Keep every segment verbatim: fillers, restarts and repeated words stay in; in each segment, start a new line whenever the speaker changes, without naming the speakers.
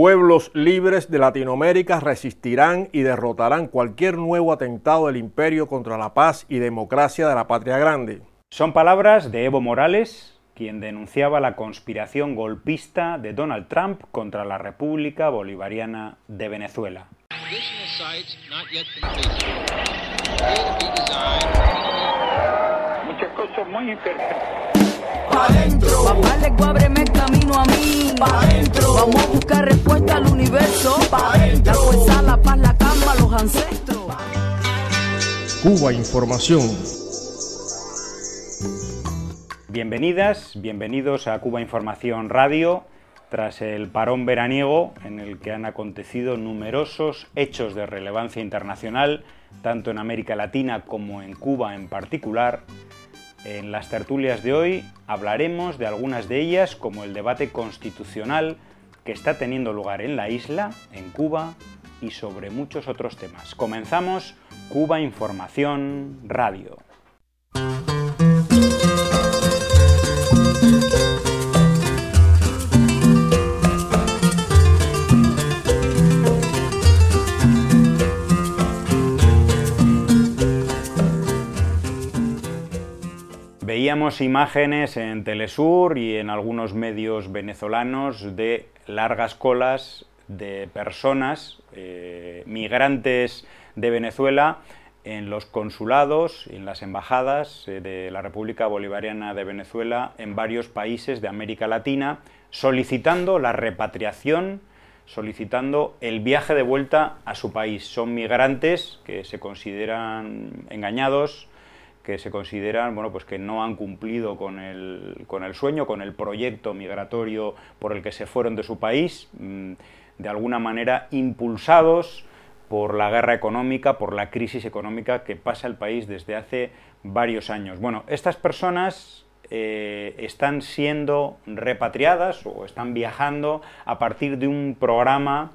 Pueblos libres de Latinoamérica resistirán y derrotarán cualquier nuevo atentado del imperio contra la paz y democracia de la patria grande.
Son palabras de Evo Morales, quien denunciaba la conspiración golpista de Donald Trump contra la República Bolivariana de Venezuela.
Muchas cosas muy imperfectas.
Pa' dentro, papá le ábreme el camino a mí. Pa' dentro, vamos a buscar respuesta al universo. Pa' dentro, la fuerza, la paz, la calma, los ancestros.
Cuba Información.
Bienvenidas, bienvenidos a Cuba Información Radio. Tras el parón veraniego, en el que han acontecido numerosos hechos de relevancia internacional, tanto en América Latina como en Cuba en particular, en las tertulias de hoy hablaremos de algunas de ellas, como el debate constitucional que está teniendo lugar en la isla, en Cuba, y sobre muchos otros temas. Comenzamos Cuba Información Radio. Veíamos imágenes en Telesur y en algunos medios venezolanos de largas colas de personas, eh, migrantes de Venezuela, en los consulados y en las embajadas eh, de la República Bolivariana de Venezuela en varios países de América Latina, solicitando la repatriación, solicitando el viaje de vuelta a su país. Son migrantes que se consideran engañados, que se consideran, bueno, pues que no han cumplido con el, con el sueño, con el proyecto migratorio por el que se fueron de su país, de alguna manera impulsados por la guerra económica, por la crisis económica que pasa el país desde hace varios años. Bueno, estas personas eh, están siendo repatriadas o están viajando a partir de un programa,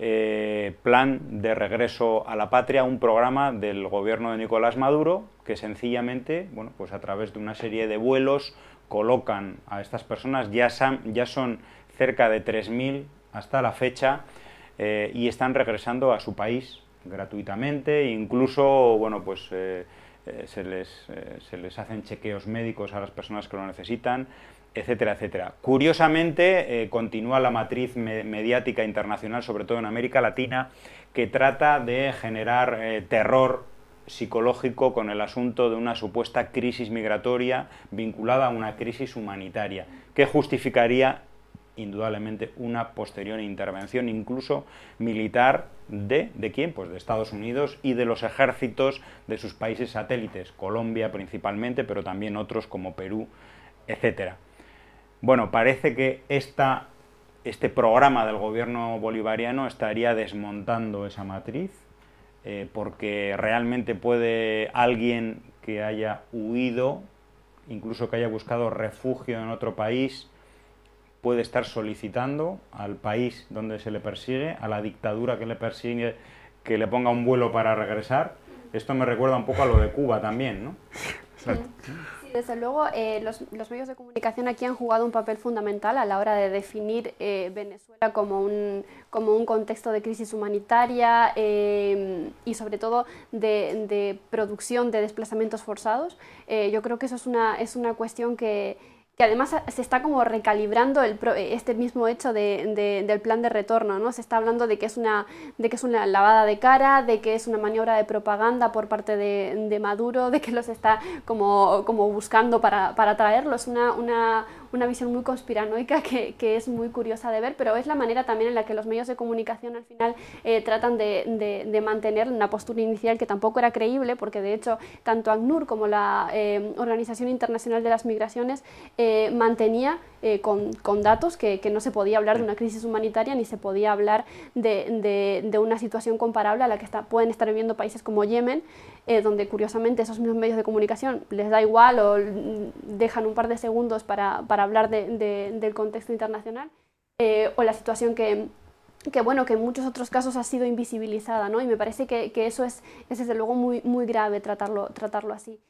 Eh, plan de regreso a la patria, un programa del gobierno de Nicolás Maduro que sencillamente, bueno, pues a través de una serie de vuelos colocan a estas personas, ya, son, ya son cerca de tres mil hasta la fecha, eh, y están regresando a su país gratuitamente, incluso, bueno, pues eh, eh, se, les, eh, se les hacen chequeos médicos a las personas que lo necesitan, etcétera, etcétera. Curiosamente, eh, continúa la matriz me mediática internacional, sobre todo en América Latina, que trata de generar eh, terror psicológico con el asunto de una supuesta crisis migratoria vinculada a una crisis humanitaria, que justificaría indudablemente una posterior intervención, incluso militar, de, ¿de quién? Pues de Estados Unidos y de los ejércitos de sus países satélites, Colombia principalmente, pero también otros como Perú, etcétera. Bueno, parece que esta, este programa del gobierno bolivariano estaría desmontando esa matriz, eh, porque realmente puede alguien que haya huido, incluso que haya buscado refugio en otro país, puede estar solicitando al país donde se le persigue, a la dictadura que le persigue, que le ponga un vuelo para regresar. Esto me recuerda un poco a lo de Cuba también, ¿no?
Exacto. Desde luego, eh, los, los medios de comunicación aquí han jugado un papel fundamental a la hora de definir eh, Venezuela como un, como un contexto de crisis humanitaria eh, y sobre todo de, de producción de desplazamientos forzados. Eh, yo creo que eso es una, es una cuestión que, que además se está como recalibrando el, este mismo hecho de, de, del plan de retorno, ¿no? Se está hablando de que, es una, de que es una lavada de cara, de que es una maniobra de propaganda por parte de, de Maduro, de que los está como, como buscando para, para traerlos, una, una, una visión muy conspiranoica que, que es muy curiosa de ver, pero es la manera también en la que los medios de comunicación al final eh, tratan de, de, de mantener una postura inicial que tampoco era creíble, porque de hecho tanto ACNUR como la eh, Organización Internacional de las Migraciones eh, mantenía eh, con, con datos que, que no se podía hablar de una crisis humanitaria ni se podía hablar de, de, de una situación comparable a la que está, pueden estar viviendo países como Yemen, eh, donde curiosamente esos mismos medios de comunicación les da igual o dejan un par de segundos para, para hablar de, de, del contexto internacional, eh, o la situación que, que, bueno, que en muchos otros casos ha sido invisibilizada, ¿no? Y me parece que, que eso es, es desde luego muy, muy grave tratarlo, tratarlo así.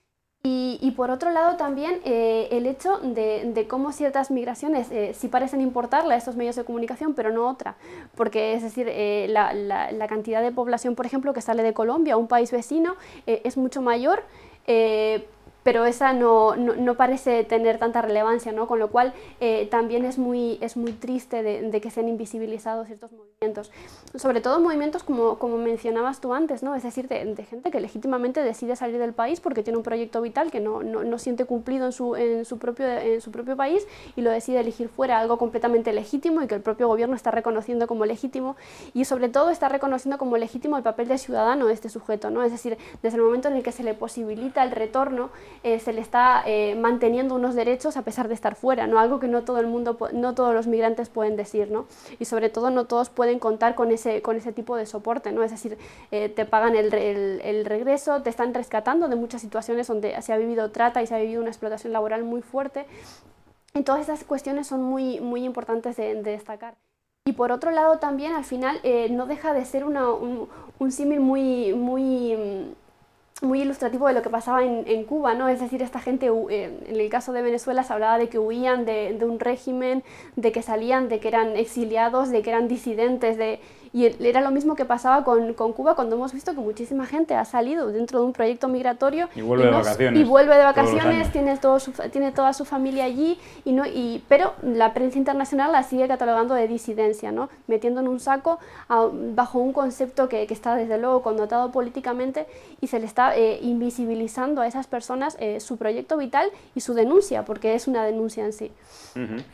Y, y por otro lado también eh, el hecho de, de cómo ciertas migraciones eh, sí parecen importarle a estos medios de comunicación, pero no otra. Porque es decir, eh, la, la, la cantidad de población, por ejemplo, que sale de Colombia, un país vecino, eh, es mucho mayor, eh, pero esa no, no, no parece tener tanta relevancia, ¿no? Con lo cual eh, también es muy, es muy triste de, de que sean invisibilizados estos movimientos. Sobre todo movimientos como, como mencionabas tú antes, ¿no? Es decir, de, de gente que legítimamente decide salir del país porque tiene un proyecto vital que no, no, no siente cumplido en su, en, su propio, en su propio país y lo decide elegir fuera, algo completamente legítimo y que el propio gobierno está reconociendo como legítimo, y sobre todo está reconociendo como legítimo el papel de ciudadano de este sujeto, ¿no? Es decir, desde el momento en el que se le posibilita el retorno, Eh, se le está eh, manteniendo unos derechos a pesar de estar fuera, ¿no? Algo que no todo el mundo, no todos los migrantes pueden decir, ¿no? Y sobre todo no todos pueden contar con ese, con ese tipo de soporte, ¿no? Es decir, eh, te pagan el, el, el regreso, te están rescatando de muchas situaciones donde se ha vivido trata y se ha vivido una explotación laboral muy fuerte. Y todas esas cuestiones son muy, muy importantes de, de destacar. Y por otro lado también, al final, eh, no deja de ser una, un, un símil muy, muy muy ilustrativo de lo que pasaba en, en Cuba, ¿no? Es decir, esta gente, eh, en el caso de Venezuela se hablaba de que huían de, de un régimen, de que salían, de que eran exiliados, de que eran disidentes, de... y era lo mismo que pasaba con, con Cuba cuando hemos visto que muchísima gente ha salido dentro de un proyecto migratorio
y vuelve
y
de
no,
vacaciones,
y vuelve de vacaciones tiene, todo su, tiene toda su familia allí, y no, y, pero la prensa internacional la sigue catalogando de disidencia, ¿no? Metiendo en un saco a, bajo un concepto que, que está desde luego connotado políticamente, y se le está eh, invisibilizando a esas personas eh, su proyecto vital y su denuncia, porque es una denuncia en sí.
Uh-huh.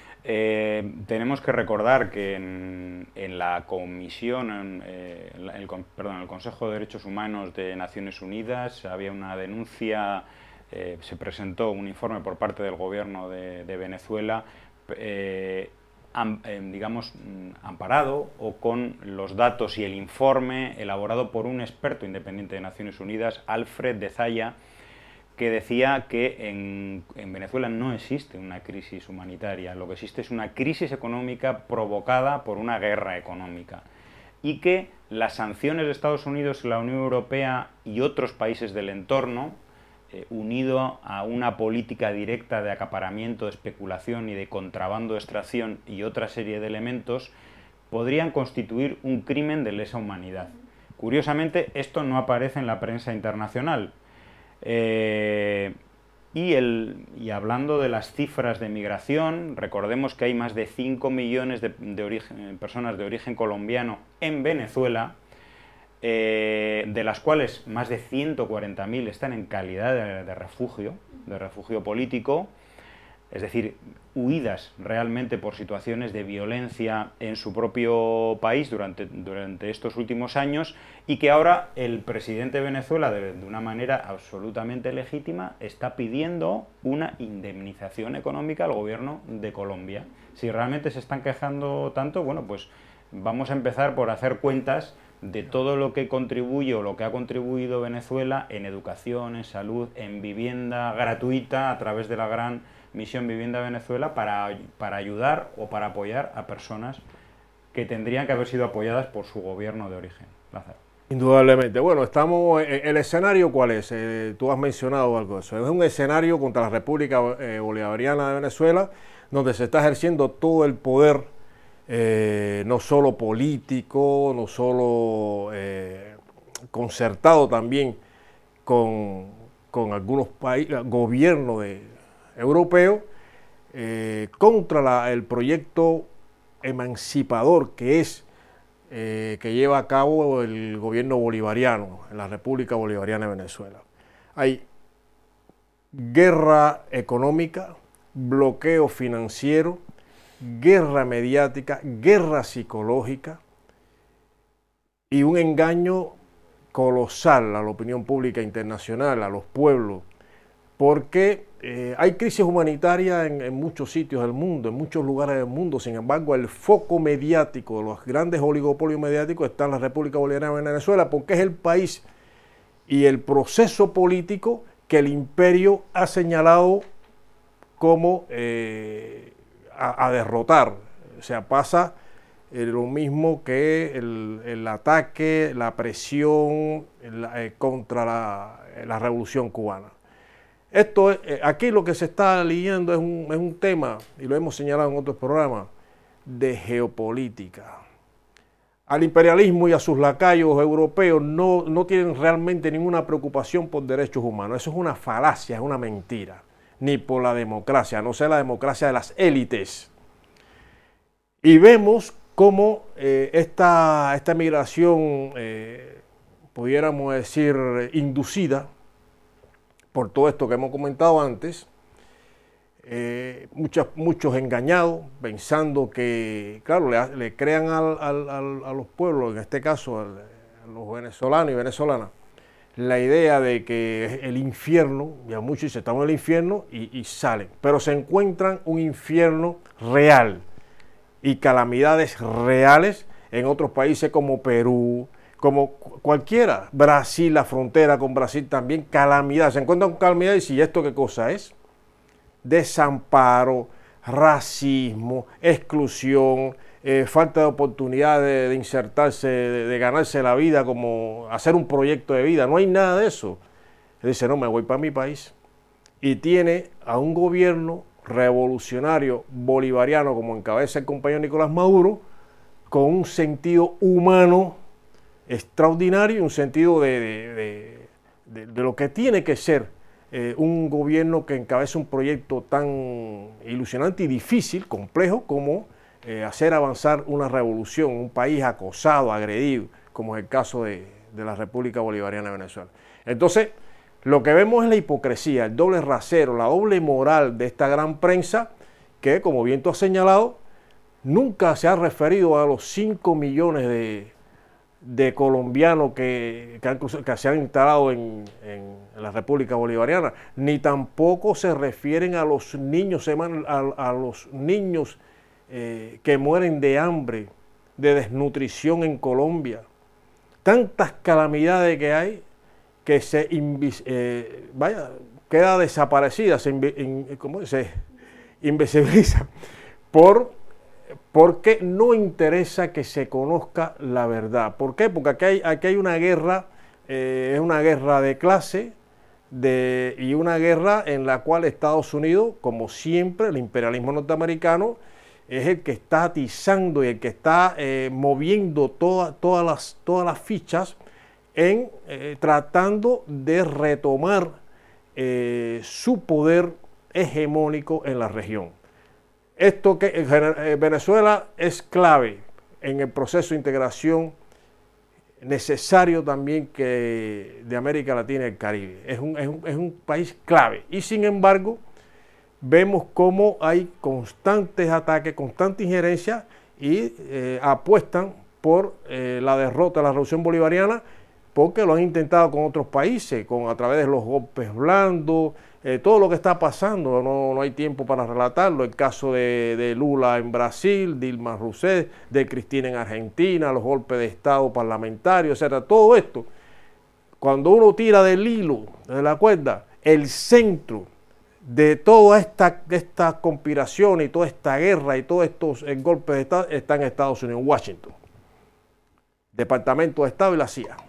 Eh, tenemos que recordar que en, en la Comisión, en, eh, el, perdón, el Consejo de Derechos Humanos de Naciones Unidas había una denuncia, eh, se presentó un informe por parte del gobierno de, de Venezuela, eh, am, eh, digamos, amparado o con los datos y el informe elaborado por un experto independiente de Naciones Unidas, Alfred de Zaya, que decía que en, en Venezuela no existe una crisis humanitaria, lo que existe es una crisis económica provocada por una guerra económica, y que las sanciones de Estados Unidos, la Unión Europea y otros países del entorno, eh, unido a una política directa de acaparamiento, de especulación y de contrabando de extracción y otra serie de elementos, podrían constituir un crimen de lesa humanidad. Curiosamente, esto no aparece en la prensa internacional. Eh, y, el, y hablando de las cifras de migración, recordemos que hay más de cinco millones de, de origen, personas de origen colombiano en Venezuela, eh, de las cuales más de ciento cuarenta mil están en calidad de, de refugio, de refugio político, es decir, huidas realmente por situaciones de violencia en su propio país durante, durante estos últimos años, y que ahora el presidente de Venezuela, de, de una manera absolutamente legítima, está pidiendo una indemnización económica al gobierno de Colombia. Si realmente se están quejando tanto, bueno, pues vamos a empezar por hacer cuentas de todo lo que contribuye o lo que ha contribuido Venezuela en educación, en salud, en vivienda gratuita a través de la gran Misión Vivienda Venezuela, para, para ayudar o para apoyar a personas que tendrían que haber sido apoyadas por su gobierno de origen. Lázaro.
Indudablemente. Bueno, estamos, ¿el escenario cuál es? Eh, tú has mencionado algo de eso. Es un escenario contra la República eh, Bolivariana de Venezuela, donde se está ejerciendo todo el poder, eh, no solo político, no solo eh, concertado también con, con algunos países, gobiernos de europeo, eh, contra la, el proyecto emancipador que es eh, que lleva a cabo el gobierno bolivariano en la República Bolivariana de Venezuela. Hay guerra económica, bloqueo financiero, guerra mediática, guerra psicológica y un engaño colosal a la opinión pública internacional, a los pueblos, porque eh, hay crisis humanitaria en, en muchos sitios del mundo, en muchos lugares del mundo. Sin embargo, el foco mediático, los grandes oligopolios mediáticos está en la República Bolivariana de Venezuela, porque es el país y el proceso político que el imperio ha señalado como eh, a, a derrotar. O sea, pasa eh, lo mismo que el, el ataque, la presión la, eh, contra la, la Revolución Cubana. Esto es, aquí lo que se está leyendo es un, es un tema, y lo hemos señalado en otros programas, de geopolítica. Al imperialismo y a sus lacayos europeos no, no tienen realmente ninguna preocupación por derechos humanos. Eso es una falacia, es una mentira. Ni por la democracia, no sea la democracia de las élites. Y vemos cómo eh, esta, esta migración, eh, pudiéramos decir, inducida por todo esto que hemos comentado antes, eh, muchas, muchos engañados, pensando que, claro, le, le crean al, al, al, a los pueblos, en este caso al, a los venezolanos y venezolanas, la idea de que es el infierno, ya muchos dicen, estamos en el infierno y, y salen, pero se encuentran un infierno real y calamidades reales en otros países como Perú, como cualquiera, Brasil, la frontera con Brasil también, calamidades, se encuentran con calamidades y ¿esto qué cosa es? Desamparo, racismo, exclusión, eh, falta de oportunidad de, de insertarse, de, de ganarse la vida, como hacer un proyecto de vida, no hay nada de eso. Él dice, no, me voy para mi país. Y tiene a un gobierno revolucionario bolivariano como encabeza el compañero Nicolás Maduro, con un sentido humano extraordinario, un sentido de, de, de, de, de lo que tiene que ser eh, un gobierno que encabeza un proyecto tan ilusionante y difícil, complejo, como eh, hacer avanzar una revolución, un país acosado, agredido, como es el caso de, de la República Bolivariana de Venezuela. Entonces, lo que vemos es la hipocresía, el doble rasero, la doble moral de esta gran prensa que, como bien tú has señalado, nunca se ha referido a los cinco millones de, de colombianos que, que, han, que se han instalado en, en la República Bolivariana, ni tampoco se refieren a los niños, a, a los niños eh, que mueren de hambre, de desnutrición en Colombia. Tantas calamidades que hay que se invis, eh, vaya, queda desaparecida, se, in, ¿cómo se invisibiliza por porque no interesa que se conozca la verdad. ¿Por qué? Porque aquí hay, aquí hay una guerra, eh, es una guerra de clase de, y una guerra en la cual Estados Unidos, como siempre, el imperialismo norteamericano, es el que está atizando y el que está eh, moviendo toda, todas, las, todas las fichas en eh, tratando de retomar eh, su poder hegemónico en la región. Esto que eh, Venezuela es clave en el proceso de integración necesario también que de América Latina y el Caribe. Es un, es un, es un país clave y sin embargo vemos cómo hay constantes ataques, constante injerencia y eh, apuestan por eh, la derrota de la Revolución Bolivariana, porque lo han intentado con otros países, con, a través de los golpes blandos, eh, todo lo que está pasando, no, no hay tiempo para relatarlo, el caso de, de Lula en Brasil, Dilma Rousseff, de Cristina en Argentina, los golpes de Estado parlamentarios, etcétera. Todo esto, cuando uno tira del hilo, de la cuerda, el centro de toda esta, esta conspiración y toda esta guerra y todos estos eh, golpes de Estado está en Estados Unidos, en Washington. Departamento de Estado y la C I A.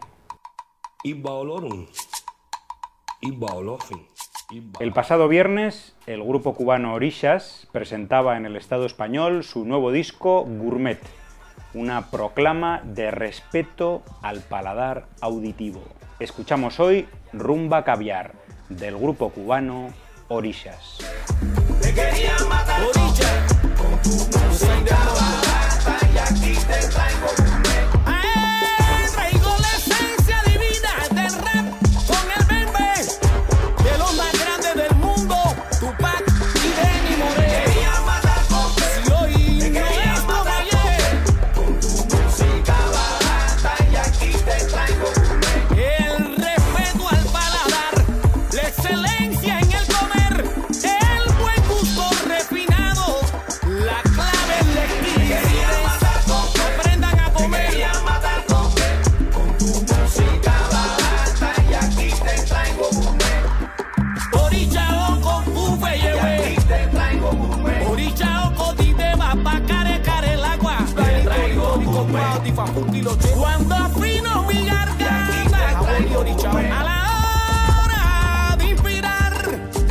El pasado viernes, el grupo cubano Orishas presentaba en el Estado español su nuevo disco Gourmet, una proclama de respeto al paladar auditivo. Escuchamos hoy Rumba Caviar, del grupo cubano Orishas. Te quería matar Orishas con tu música barata y aquí te traigo Gourmet. Traigo la esencia divina del rap con el bembe de los más grandes del mundo, Tupac y Benny Moré. Te quería matar con si hoy no es como ayer con tu música barata y aquí te traigo Gourmet. El respeto al paladar, la excelencia en el comer, el buen gusto refinado, la clave es la exquisitez. Aprendan a comer. Con tu música barata y aquí te traigo Gourmet. Orichao con tu bellebe. Y aquí te traigo Gourmet. Orichao con ti te va pa' care care el agua. Te traigo Gourmet. Cuando afino mi garganta, a la hora de inspirar,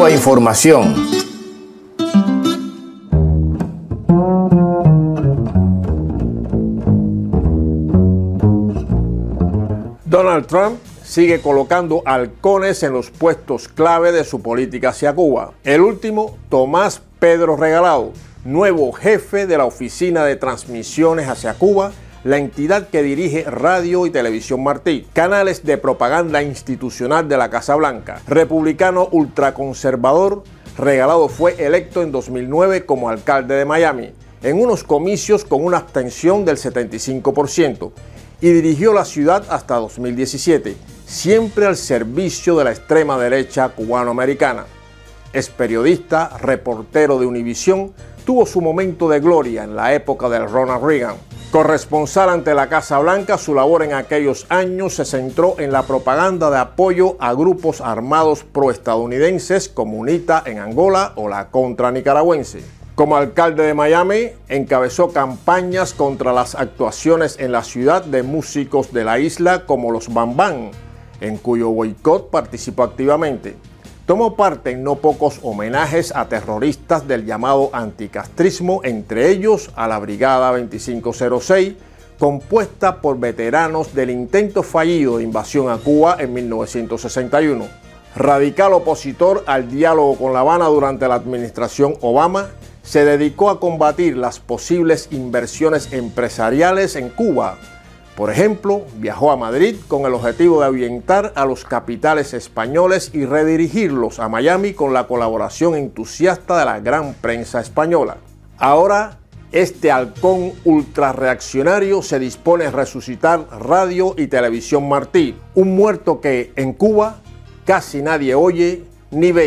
Cuba Información.
Donald Trump sigue colocando halcones en los puestos clave de su política hacia Cuba. El último, Tomás Pedro Regalado, nuevo jefe de la Oficina de Transmisiones hacia Cuba, la entidad que dirige Radio y Televisión Martí, canales de propaganda institucional de la Casa Blanca. Republicano ultraconservador, Regalado fue electo en dos mil nueve como alcalde de Miami, en unos comicios con una abstención del setenta y cinco por ciento, y dirigió la ciudad hasta dos mil diecisiete, siempre al servicio de la extrema derecha cubanoamericana. Es periodista, reportero de Univisión, tuvo su momento de gloria en la época de Ronald Reagan. Corresponsal ante la Casa Blanca, su labor en aquellos años se centró en la propaganda de apoyo a grupos armados proestadounidenses como UNITA en Angola o la Contra Nicaragüense. Como alcalde de Miami, encabezó campañas contra las actuaciones en la ciudad de músicos de la isla como los Bam Bam, en cuyo boicot participó activamente. Tomó parte en no pocos homenajes a terroristas del llamado anticastrismo, entre ellos a la Brigada veinticinco cero seis, compuesta por veteranos del intento fallido de invasión a Cuba en mil novecientos sesenta y uno. Radical opositor al diálogo con La Habana durante la administración Obama, se dedicó a combatir las posibles inversiones empresariales en Cuba. Por ejemplo, viajó a Madrid con el objetivo de ahuyentar a los capitales españoles y redirigirlos a Miami con la colaboración entusiasta de la gran prensa española. Ahora, este halcón ultrarreaccionario se dispone a resucitar Radio y Televisión Martí, un muerto que en Cuba casi nadie oye ni ve.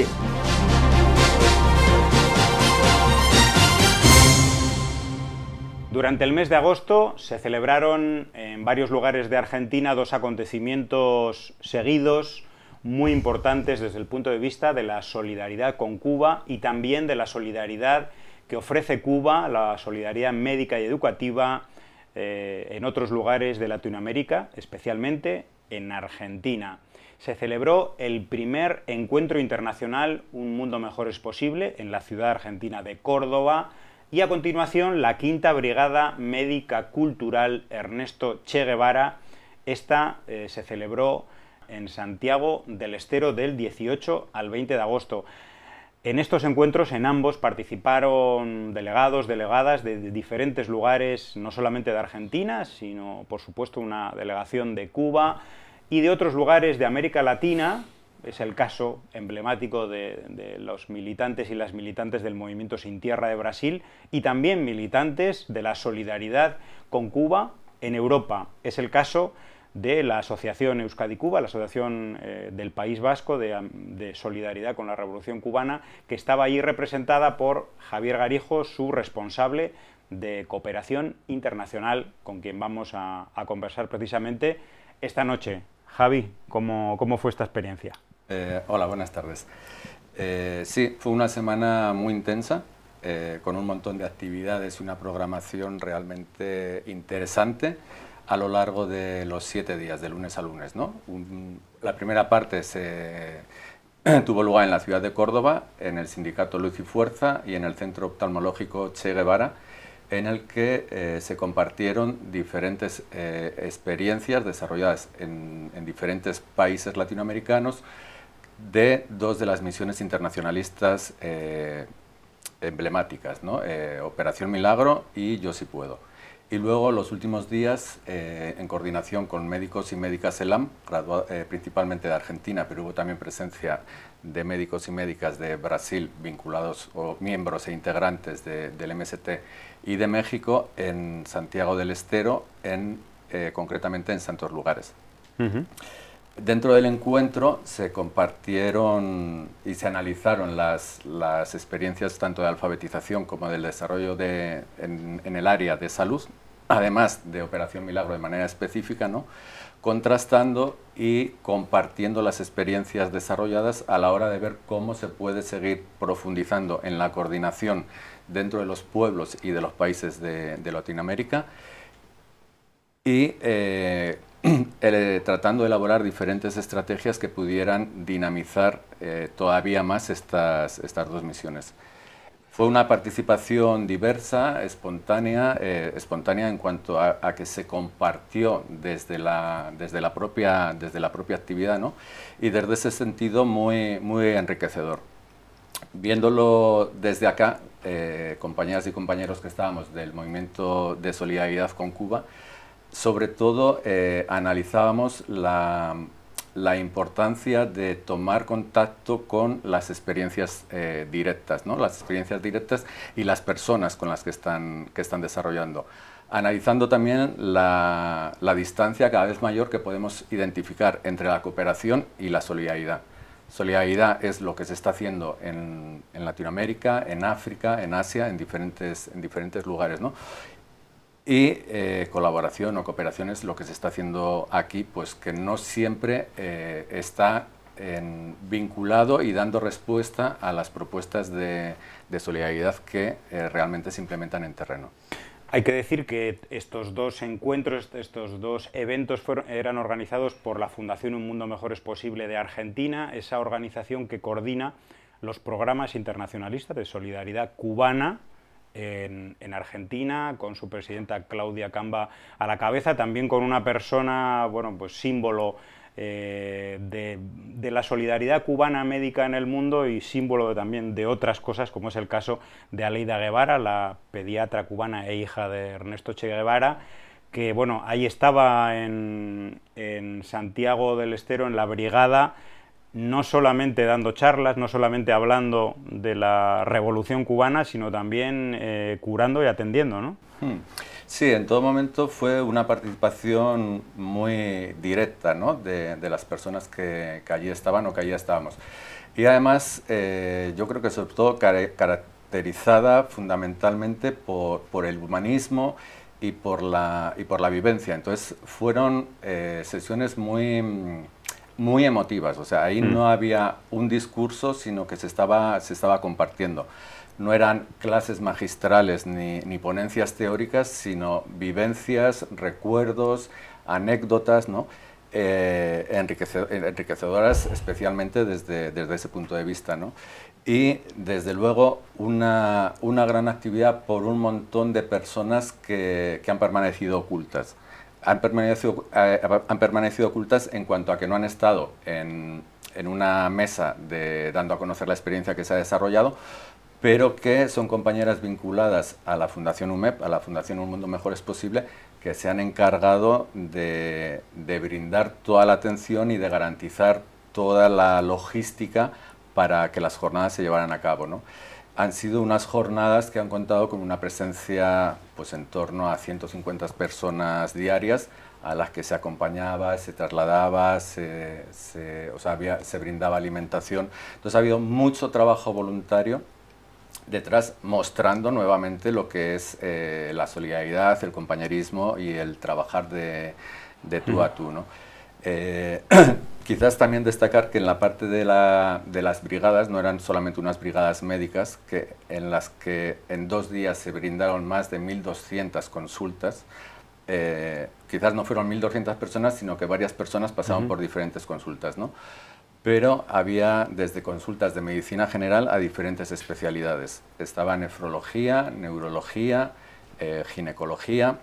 Durante el mes de agosto se celebraron en varios lugares de Argentina dos acontecimientos seguidos muy importantes desde el punto de vista de la solidaridad con Cuba y también de la solidaridad que ofrece Cuba, la solidaridad médica y educativa eh, en otros lugares de Latinoamérica, especialmente en Argentina. Se celebró el primer encuentro internacional Un Mundo Mejor es Posible en la ciudad argentina de Córdoba, y a continuación la quinta Brigada Médica Cultural Ernesto Che Guevara. Esta eh, se celebró en Santiago del Estero del dieciocho al veinte de agosto. En estos encuentros, en ambos, participaron delegados, delegadas de, de diferentes lugares, no solamente de Argentina, sino, por supuesto, una delegación de Cuba y de otros lugares de América Latina. Es el caso emblemático de, de los militantes y las militantes del Movimiento Sin Tierra de Brasil y también militantes de la solidaridad con Cuba en Europa. Es el caso de la Asociación Euskadi-Cuba, la Asociación eh, del País Vasco de, de Solidaridad con la Revolución Cubana, que estaba allí representada por Javier Garijo, su responsable de Cooperación Internacional, con quien vamos a, a conversar precisamente esta noche. Javi, ¿cómo, cómo fue esta experiencia?
Eh, hola, buenas tardes. Eh, sí, fue una semana muy intensa, eh, con un montón de actividades y una programación realmente interesante a lo largo de los siete días, de lunes a lunes, ¿no? Un, la primera parte se tuvo lugar en la ciudad de Córdoba, en el sindicato Luz y Fuerza y en el Centro Oftalmológico Che Guevara, en el que eh, se compartieron diferentes eh, experiencias desarrolladas en, en diferentes países latinoamericanos de dos de las misiones internacionalistas eh, emblemáticas, ¿no? eh, Operación Milagro y Yo Sí Puedo. Y luego los últimos días, eh, en coordinación con médicos y médicas ELAM, eh, principalmente de Argentina, pero hubo también presencia de médicos y médicas de Brasil vinculados o miembros e integrantes de, del M S T y de México en Santiago del Estero, en, eh, concretamente en Santos Lugares. Uh-huh. Dentro del encuentro se compartieron y se analizaron las, las experiencias tanto de alfabetización como del desarrollo de, en, en el área de salud, además de Operación Milagro de manera específica, ¿no? Contrastando y compartiendo las experiencias desarrolladas a la hora de ver cómo se puede seguir profundizando en la coordinación dentro de los pueblos y de los países de, de Latinoamérica y eh, el, tratando de elaborar diferentes estrategias que pudieran dinamizar eh, todavía más estas, estas dos misiones. Fue una participación diversa, espontánea, eh, espontánea en cuanto a, a que se compartió desde la, desde la, propia, desde la propia actividad, ¿no? Y desde ese sentido muy, muy enriquecedor. Viéndolo desde acá, eh, compañeras y compañeros que estábamos del movimiento de solidaridad con Cuba, sobre todo eh, analizábamos la, la importancia de tomar contacto con las experiencias eh, directas, ¿no? Las experiencias directas y las personas con las que están, que están desarrollando. Analizando también la, la distancia cada vez mayor que podemos identificar entre la cooperación y la solidaridad. Solidaridad es lo que se está haciendo en, en Latinoamérica, en África, en Asia, en diferentes, en diferentes lugares, ¿no? Y eh, colaboración o cooperación es lo que se está haciendo aquí, pues que no siempre eh, está en, vinculado y dando respuesta a las propuestas de, de solidaridad que eh, realmente se implementan en terreno.
Hay que decir que estos dos encuentros, estos dos eventos fueron, eran organizados por la Fundación Un Mundo Mejor es Posible de Argentina, esa organización que coordina los programas internacionalistas de solidaridad cubana en, en Argentina, con su presidenta Claudia Camba a la cabeza, también con una persona, bueno, pues símbolo eh, de, de la solidaridad cubana médica en el mundo y símbolo de, también de otras cosas, como es el caso de Aleida Guevara, la pediatra cubana e hija de Ernesto Che Guevara, que bueno, ahí estaba en, en Santiago del Estero, en la brigada, no solamente dando charlas, no solamente hablando de la revolución cubana, sino también eh, curando y atendiendo, ¿no?
Hmm. Sí, en todo momento fue una participación muy directa, ¿no? de, de las personas que, que allí estaban o que allí estábamos. Y además, eh, yo creo que sobre todo car caracterizada fundamentalmente por, por el humanismo y por la, y por la vivencia. Entonces, fueron eh, sesiones muy... muy emotivas, o sea, ahí mm. no había un discurso, sino que se estaba, se estaba compartiendo. No eran clases magistrales ni, ni ponencias teóricas, sino vivencias, recuerdos, anécdotas, ¿no? eh, enriquece, enriquecedoras, especialmente desde, desde ese punto de vista, ¿no? Y, desde luego, una, una gran actividad por un montón de personas que, que han permanecido ocultas. Han permanecido, eh, han permanecido ocultas en cuanto a que no han estado en, en una mesa de, dando a conocer la experiencia que se ha desarrollado, pero que son compañeras vinculadas a la Fundación U M E P, a la Fundación Un Mundo Mejor es Posible, que se han encargado de, de brindar toda la atención y de garantizar toda la logística para que las jornadas se llevaran a cabo, ¿no? Han sido unas jornadas que han contado con una presencia pues, en torno a ciento cincuenta personas diarias, a las que se acompañaba, se trasladaba, se, se, o sea, había, se brindaba alimentación. Entonces ha habido mucho trabajo voluntario detrás, mostrando nuevamente lo que es eh, la solidaridad, el compañerismo y el trabajar de, de tú a tú, ¿no? Eh, quizás también destacar que en la parte de, la, de las brigadas no eran solamente unas brigadas médicas, que, en las que en dos días se brindaron más de mil doscientas consultas. Eh, quizás no fueron mil doscientas personas, sino que varias personas pasaron uh-huh. por diferentes consultas, ¿no? Pero había desde consultas de medicina general a diferentes especialidades. Estaba nefrología, neurología, eh, ginecología,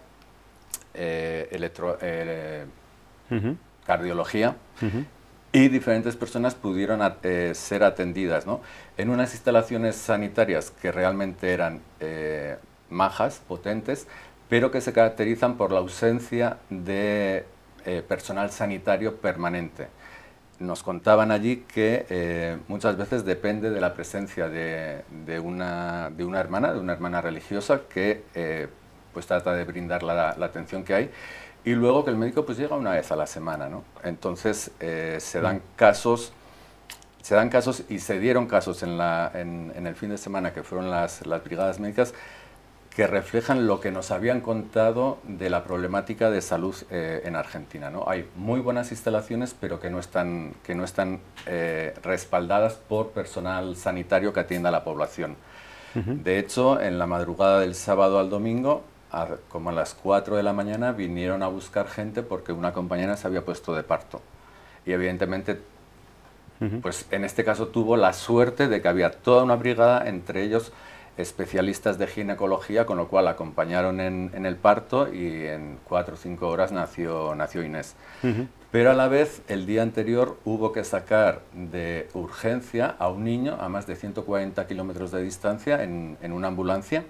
eh, electro... Eh, uh-huh. cardiología, uh-huh. y diferentes personas pudieron eh, ser atendidas, ¿no? En unas instalaciones sanitarias que realmente eran eh, majas, potentes, pero que se caracterizan por la ausencia de eh, personal sanitario permanente. Nos contaban allí que eh, muchas veces depende de la presencia de, de, una, de una hermana, de una hermana religiosa que eh, pues trata de brindar la, la atención que hay. Y luego que el médico pues llega una vez a la semana, ¿no? Entonces eh, se dan casos, se dan casos y se dieron casos en, la, en, en el fin de semana que fueron las, las brigadas médicas que reflejan lo que nos habían contado de la problemática de salud eh, en Argentina, ¿no? Hay muy buenas instalaciones, pero que no están, que no están eh, respaldadas por personal sanitario que atienda a la población. Uh-huh. De hecho, en la madrugada del sábado al domingo a, como a las cuatro de la mañana vinieron a buscar gente porque una compañera se había puesto de parto. Y evidentemente, uh-huh. pues en este caso tuvo la suerte de que había toda una brigada, entre ellos especialistas de ginecología, con lo cual acompañaron en, en el parto y en cuatro o cinco horas nació, nació Inés. Uh-huh. Pero a la vez, el día anterior hubo que sacar de urgencia a un niño a más de ciento cuarenta kilómetros de distancia en, en una ambulancia.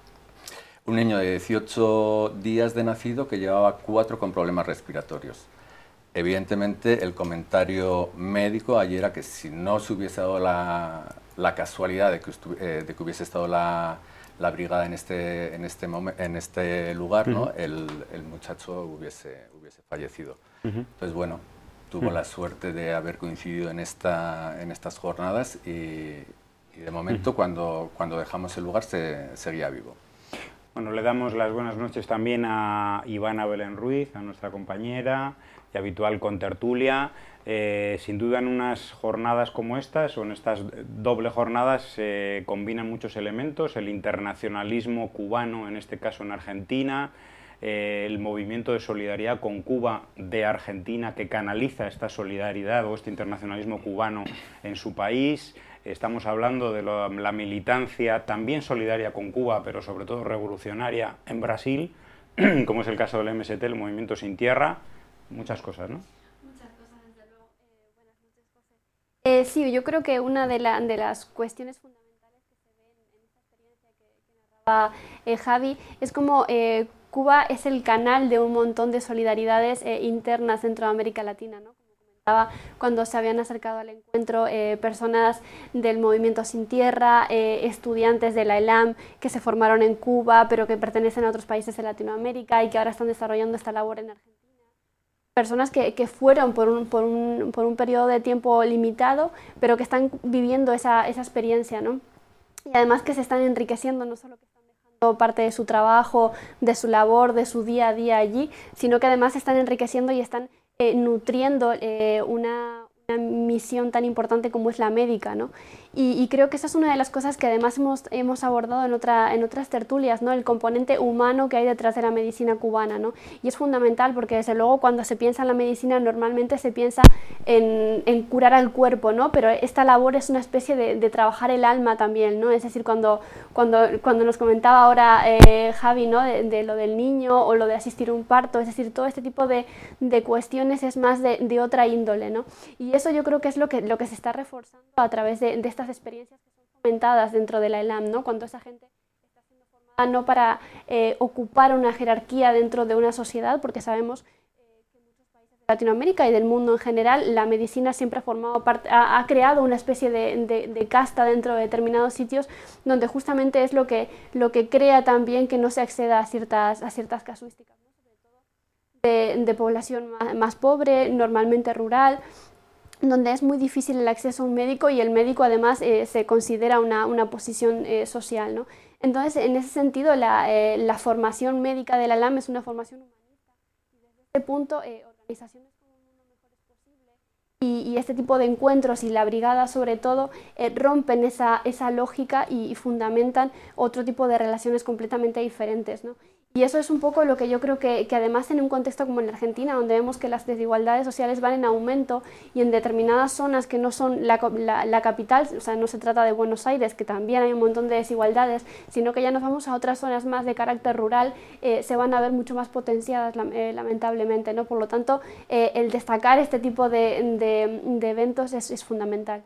Un niño de dieciocho días de nacido que llevaba cuatro con problemas respiratorios. Evidentemente, el comentario médico allí era que si no se hubiese dado la, la casualidad de que, eh, de que hubiese estado la, la brigada en este, en este, en este lugar, ¿no? el, el muchacho hubiese, hubiese fallecido. Uh-huh. Entonces, bueno, tuvo uh-huh. la suerte de haber coincidido en, esta, en estas jornadas y, y de momento, uh-huh. cuando, cuando dejamos el lugar, se, seguía vivo.
Bueno, le damos las buenas noches también a Ivana Belén Ruiz, a nuestra compañera y habitual contertulia. Eh, sin duda en unas jornadas como estas, o en estas doble jornadas, se eh, combinan muchos elementos, el internacionalismo cubano, en este caso en Argentina, eh, el movimiento de solidaridad con Cuba de Argentina, que canaliza esta solidaridad o este internacionalismo cubano en su país. Estamos hablando de lo, la militancia también solidaria con Cuba, pero sobre todo revolucionaria en Brasil, como es el caso del M S T, el Movimiento Sin Tierra, muchas cosas, ¿no?
Muchas cosas, desde luego. Eh, buenas noches, José. Eh, sí, yo creo que una de, la, de las cuestiones fundamentales que se ven en esta experiencia que, que narraba eh, Javi es como eh, Cuba es el canal de un montón de solidaridades eh, internas dentro de América Latina, ¿no? Cuando se habían acercado al encuentro eh, personas del Movimiento Sin Tierra, eh, estudiantes de la ELAM que se formaron en Cuba pero que pertenecen a otros países de Latinoamérica y que ahora están desarrollando esta labor en Argentina. Personas que, que fueron por un, por, un, por un periodo de tiempo limitado pero que están viviendo esa, esa experiencia, ¿no? Y además que se están enriqueciendo, no solo que están dejando parte de su trabajo, de su labor, de su día a día allí, sino que además se están enriqueciendo y están Eh, nutriendo eh, una, una misión tan importante como es la médica, ¿no? Y, y creo que esa es una de las cosas que además hemos, hemos abordado en, otra, en otras tertulias, ¿no? El componente humano que hay detrás de la medicina cubana, ¿no? Y es fundamental porque desde luego cuando se piensa en la medicina normalmente se piensa en, en curar al cuerpo, ¿no? Pero esta labor es una especie de, de trabajar el alma también, ¿no? Es decir, cuando, cuando, cuando nos comentaba ahora eh, Javi, ¿no? De, de lo del niño o lo de asistir a un parto, es decir, todo este tipo de, de cuestiones es más de, de otra índole, ¿no? Y eso yo creo que es lo que, lo que se está reforzando a través de, de estas experiencias que son fomentadas dentro de la ELAM, ¿no? Cuando esa gente está siendo formada no para eh, ocupar una jerarquía dentro de una sociedad, porque sabemos eh, que en muchos países de Latinoamérica y del mundo en general la medicina siempre ha formado parte, ha, ha creado una especie de, de, de casta dentro de determinados sitios donde justamente es lo que, lo que crea también que no se acceda a ciertas, a ciertas casuísticas, ¿no? Sobre todo de, de población más, más pobre, normalmente rural, donde es muy difícil el acceso a un médico y el médico además eh, se considera una, una posición eh, social, ¿no? Entonces, en ese sentido, la, eh, la formación médica de la ELAM es una formación humanista y desde este punto, eh, organizaciones como Un Mundo Mejor es Posible y, y este tipo de encuentros y la brigada sobre todo eh, rompen esa, esa lógica y, y fundamentan otro tipo de relaciones completamente diferentes, ¿no? Y eso es un poco lo que yo creo que, que además en un contexto como en Argentina, donde vemos que las desigualdades sociales van en aumento y en determinadas zonas que no son la, la, la capital, o sea, no se trata de Buenos Aires, que también hay un montón de desigualdades, sino que ya nos vamos a otras zonas más de carácter rural, eh, se van a ver mucho más potenciadas, eh, lamentablemente, ¿no? Por lo tanto, eh, el destacar este tipo de, de, de eventos es, es fundamental.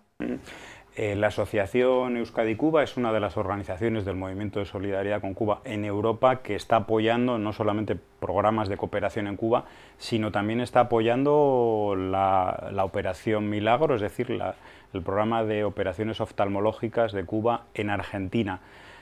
Eh, la Asociación Euskadi-Cuba es una de las organizaciones del Movimiento de Solidaridad con Cuba en Europa que está apoyando no solamente programas de cooperación en Cuba, sino también está apoyando la, la Operación Milagro, es decir, la, el programa de operaciones oftalmológicas de Cuba en Argentina.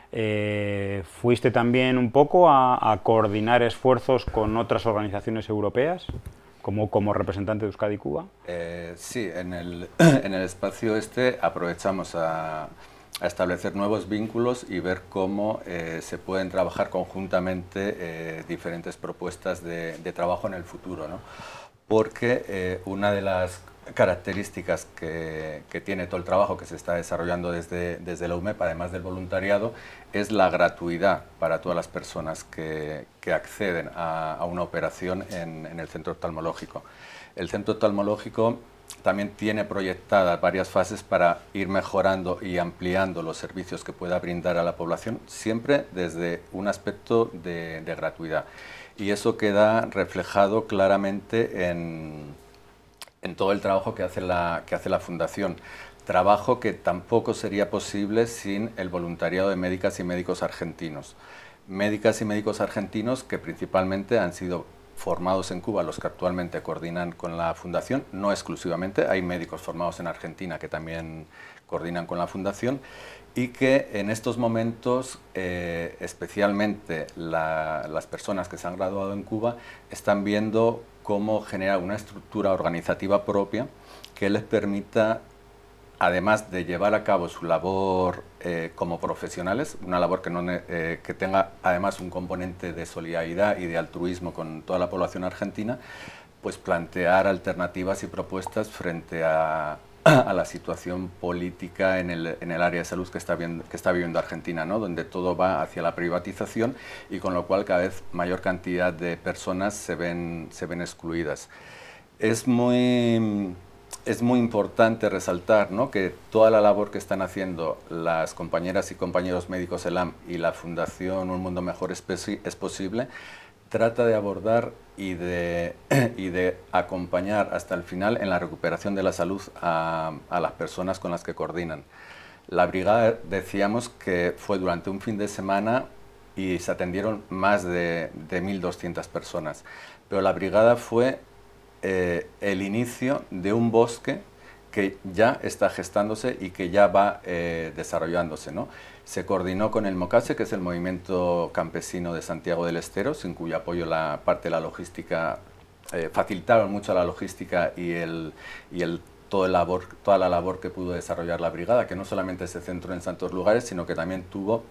Eh, ¿Fuiste también un poco a, a coordinar esfuerzos con otras organizaciones europeas? Como, como representante de Euskadi Cuba.
Eh, sí, en el, en el espacio este aprovechamos a, a establecer nuevos vínculos y ver cómo eh, se pueden trabajar conjuntamente eh, diferentes propuestas de, de trabajo en el futuro, ¿no? Porque eh, una de las características que, que tiene todo el trabajo que se está desarrollando desde, desde la U M E P, además del voluntariado, es la gratuidad para todas las personas que, que acceden a, a una operación en, en el centro oftalmológico. El centro oftalmológico también tiene proyectadas varias fases para ir mejorando y ampliando los servicios que pueda brindar a la población, siempre desde un aspecto de, de gratuidad. Y eso queda reflejado claramente en, en todo el trabajo que hace, la, que hace la Fundación. Trabajo que tampoco sería posible sin el voluntariado de médicas y médicos argentinos. Médicas y médicos argentinos que principalmente han sido formados en Cuba, los que actualmente coordinan con la Fundación, no exclusivamente, hay médicos formados en Argentina que también coordinan con la Fundación, y que en estos momentos, eh, especialmente la, las personas que se han graduado en Cuba, están viendo cómo generar una estructura organizativa propia que les permita, además de llevar a cabo su labor eh, como profesionales, una labor que, no, eh, que tenga además un componente de solidaridad y de altruismo con toda la población argentina, pues plantear alternativas y propuestas frente a, a la situación política en el, en el área de salud que está, viendo, que está viviendo Argentina, ¿no? Donde todo va hacia la privatización y con lo cual cada vez mayor cantidad de personas se ven, se ven excluidas. Es muy... Es muy importante resaltar, ¿no?, que toda la labor que están haciendo las compañeras y compañeros médicos ELAM y la Fundación Un Mundo Mejor es, es posible, trata de abordar y de, y de acompañar hasta el final en la recuperación de la salud a, a las personas con las que coordinan. La brigada, decíamos que fue durante un fin de semana y se atendieron más de, de mil doscientas personas, pero la brigada fue Eh, el inicio de un bosque que ya está gestándose y que ya va eh, desarrollándose, ¿no? Se coordinó con el MOCASE, que es el Movimiento Campesino de Santiago del Estero, sin cuyo apoyo la parte de la logística, eh, facilitaron mucho la logística y, el, y el, todo el labor, toda la labor que pudo desarrollar la brigada, que no solamente se centró en tantos lugares, sino que también tuvo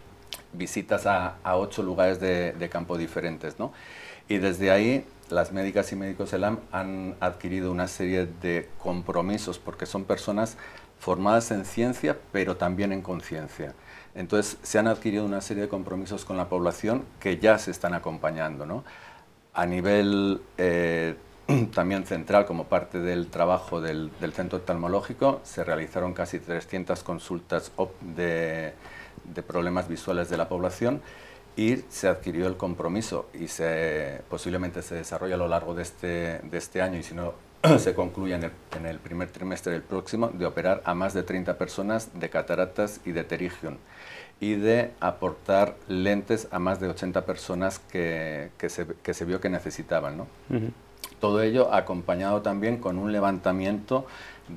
visitas a, a ocho lugares de, de campo diferentes, ¿no? Y desde ahí las médicas y médicos ELAM han adquirido una serie de compromisos porque son personas formadas en ciencia pero también en conciencia. Entonces se han adquirido una serie de compromisos con la población que ya se están acompañando, ¿no? A nivel eh, también central, como parte del trabajo del, del centro oftalmológico, se realizaron casi trescientas consultas de, de problemas visuales de la población y se adquirió el compromiso y se, posiblemente se desarrolla a lo largo de este, de este año y si no se concluye en el, en el primer trimestre del próximo, de operar a más de treinta personas de cataratas y de pterigium y de aportar lentes a más de ochenta personas que, que, se, que se vio que necesitaban, ¿no? Uh-huh. Todo ello acompañado también con un levantamiento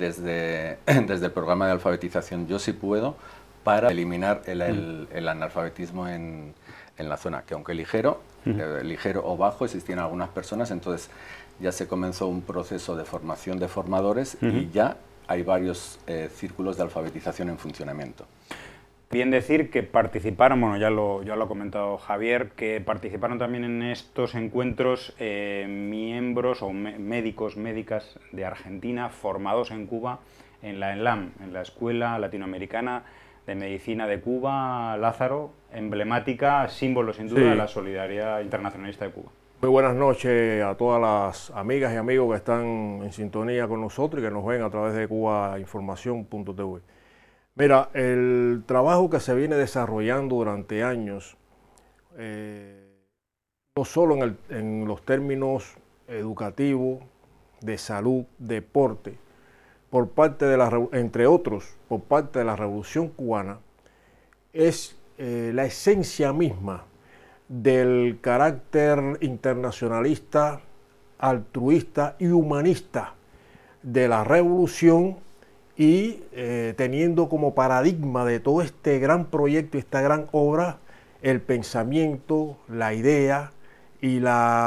desde, desde el programa de alfabetización Yo Sí Puedo para eliminar el, el, el analfabetismo en, en la zona, que aunque ligero, uh-huh. eh, ligero o bajo, existían algunas personas, entonces ya se comenzó un proceso de formación de formadores uh-huh. y ya hay varios eh, círculos de alfabetización en funcionamiento.
Bien decir que participaron, bueno, ya lo, ya lo ha comentado Javier, que participaron también en estos encuentros eh, miembros o me, médicos, médicas de Argentina formados en Cuba en la ENLAM, en la Escuela Latinoamericana de Medicina de Cuba, Lázaro, emblemática, símbolo sin duda sí. de la solidaridad internacionalista de Cuba.
Muy buenas noches a todas las amigas y amigos que están en sintonía con nosotros y que nos ven a través de cuba información punto t v. Mira, el trabajo que se viene desarrollando durante años, eh, no solo en, el, en los términos educativos, de salud, deporte, por parte de la, entre otros, por parte de la Revolución Cubana, es eh, la esencia misma del carácter internacionalista, altruista y humanista de la revolución y eh, teniendo como paradigma de todo este gran proyecto, esta gran obra, el pensamiento, la idea y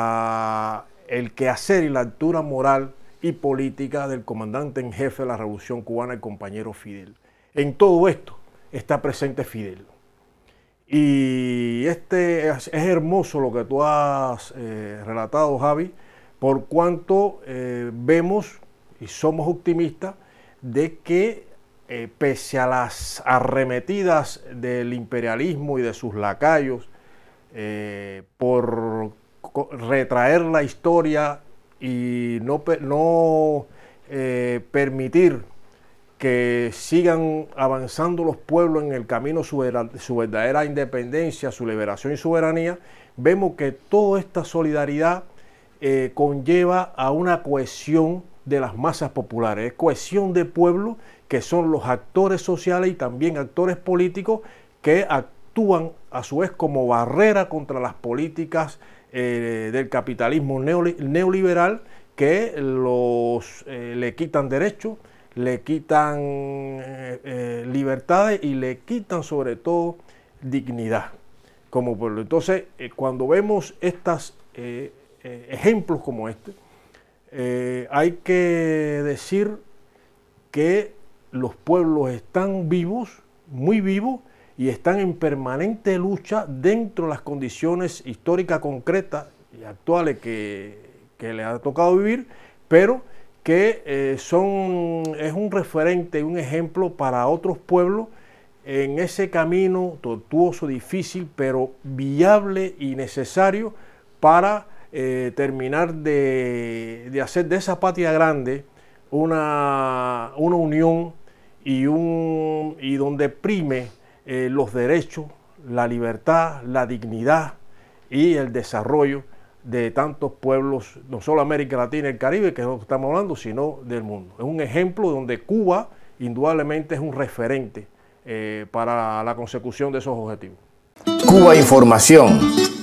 la, el quehacer y la altura moral y política del comandante en jefe de la Revolución Cubana, el compañero Fidel. En todo esto está presente Fidel. Y este es, es hermoso lo que tú has eh, relatado, Javi, por cuanto eh, vemos y somos optimistas de que eh, pese a las arremetidas del imperialismo y de sus lacayos eh, por retraer la historia y no, no eh, permitir que sigan avanzando los pueblos en el camino de su verdadera independencia, su liberación y soberanía, vemos que toda esta solidaridad eh, conlleva a una cohesión de las masas populares, es cohesión de pueblo que son los actores sociales y también actores políticos que actúan a su vez como barrera contra las políticas eh, del capitalismo neoliberal que los, eh, le quitan derechos, le quitan eh, eh, libertades y le quitan sobre todo dignidad como pueblo. Entonces, eh, cuando vemos estos eh, eh, ejemplos como este, eh, hay que decir que los pueblos están vivos, muy vivos, y están en permanente lucha dentro de las condiciones históricas concretas y actuales que, que les ha tocado vivir, pero que eh, son, es un referente, un ejemplo para otros pueblos en ese camino tortuoso, difícil, pero viable y necesario para eh, terminar de, de hacer de esa patria grande una, una unión y, un, y donde prime eh, los derechos, la libertad, la dignidad y el desarrollo de tantos pueblos, no solo América Latina y el Caribe, que es lo que estamos hablando, sino del mundo. Es un ejemplo donde Cuba indudablemente es un referente eh, para la consecución de esos objetivos.
Cuba Información.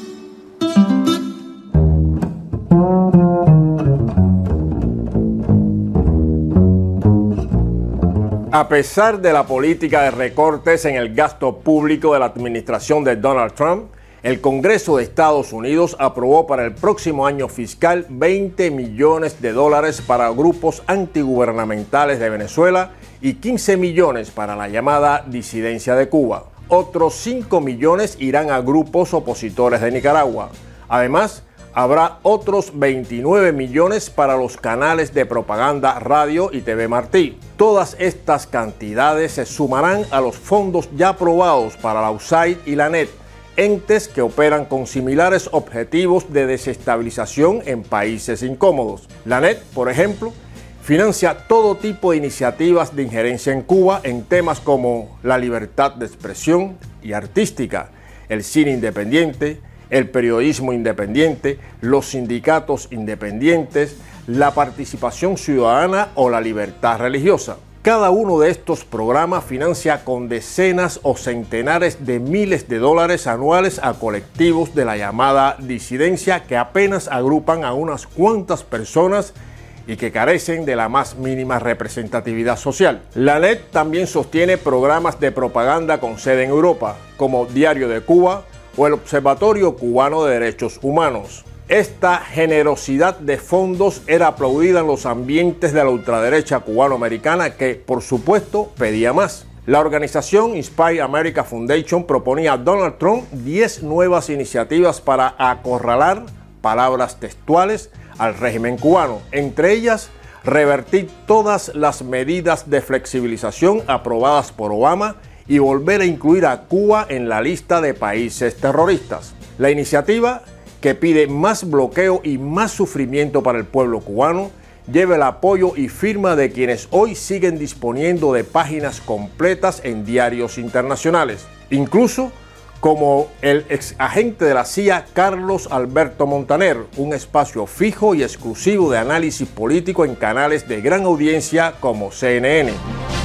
A pesar de la política de recortes en el gasto público de la administración de Donald Trump, el Congreso de Estados Unidos aprobó para el próximo año fiscal veinte millones de dólares para grupos antigubernamentales de Venezuela y quince millones para la llamada disidencia de Cuba. Otros cinco millones irán a grupos opositores de Nicaragua. Además, habrá otros veintinueve millones para los canales de propaganda Radio y T V Martí. Todas estas cantidades se sumarán a los fondos ya aprobados para la U S A I D y la N E T, entes que operan con similares objetivos de desestabilización en países incómodos. La N E T, por ejemplo, financia todo tipo de iniciativas de injerencia en Cuba en temas como la libertad de expresión y artística, el cine independiente, el periodismo independiente, los sindicatos independientes, la participación ciudadana o la libertad religiosa. Cada uno de estos programas financia con decenas o centenares de miles de dólares anuales a colectivos de la llamada disidencia que apenas agrupan a unas cuantas personas y que carecen de la más mínima representatividad social. La N E T también sostiene programas de propaganda con sede en Europa, como Diario de Cuba o el Observatorio Cubano de Derechos Humanos. Esta generosidad de fondos era aplaudida en los ambientes de la ultraderecha cubanoamericana que, por supuesto, pedía más. La organización Inspire America Foundation proponía a Donald Trump diez nuevas iniciativas para acorralar, palabras textuales, al régimen cubano. Entre ellas, revertir todas las medidas de flexibilización aprobadas por Obama y volver a incluir a Cuba en la lista de países terroristas. La iniciativa, que pide más bloqueo y más sufrimiento para el pueblo cubano, lleva el apoyo y firma de quienes hoy siguen disponiendo de páginas completas en diarios internacionales, incluso como el ex agente de la C I A Carlos Alberto Montaner, un espacio fijo y exclusivo de análisis político en canales de gran audiencia como C N N.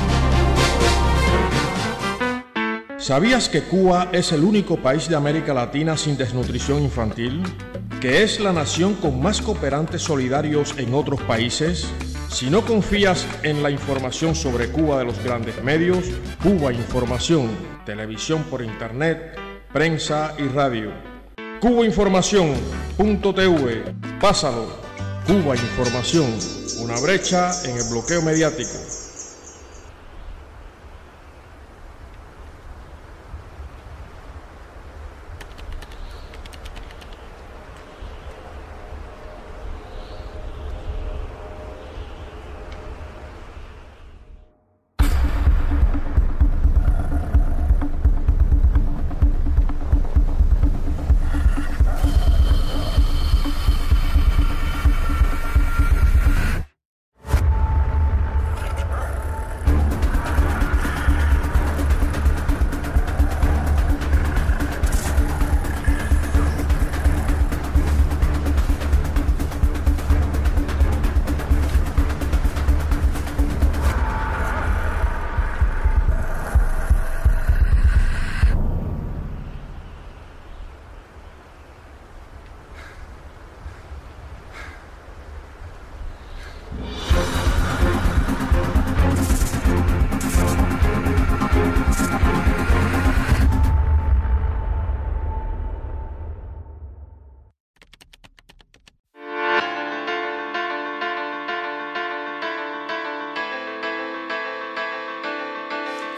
¿Sabías que Cuba es el único país de América Latina sin desnutrición infantil? ¿Que es la nación con más cooperantes solidarios en otros países? Si no confías en la información sobre Cuba de los grandes medios, Cuba Información, televisión por internet, prensa y radio. Cuba Información punto T V, pásalo. Cuba Información, una brecha en el bloqueo mediático.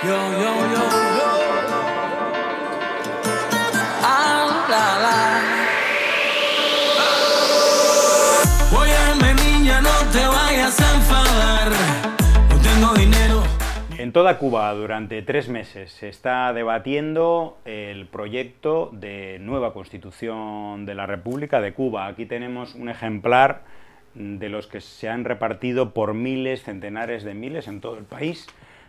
Yo, yo, yo, yo. Ah, la, la. Óyeme, niña, no te vayas a enfadar. No tengo dinero.
En toda Cuba, durante tres meses, se está debatiendo el proyecto de nueva Constitución de la República de Cuba. Aquí tenemos un ejemplar de los que se han repartido por miles, centenares de miles en todo el país.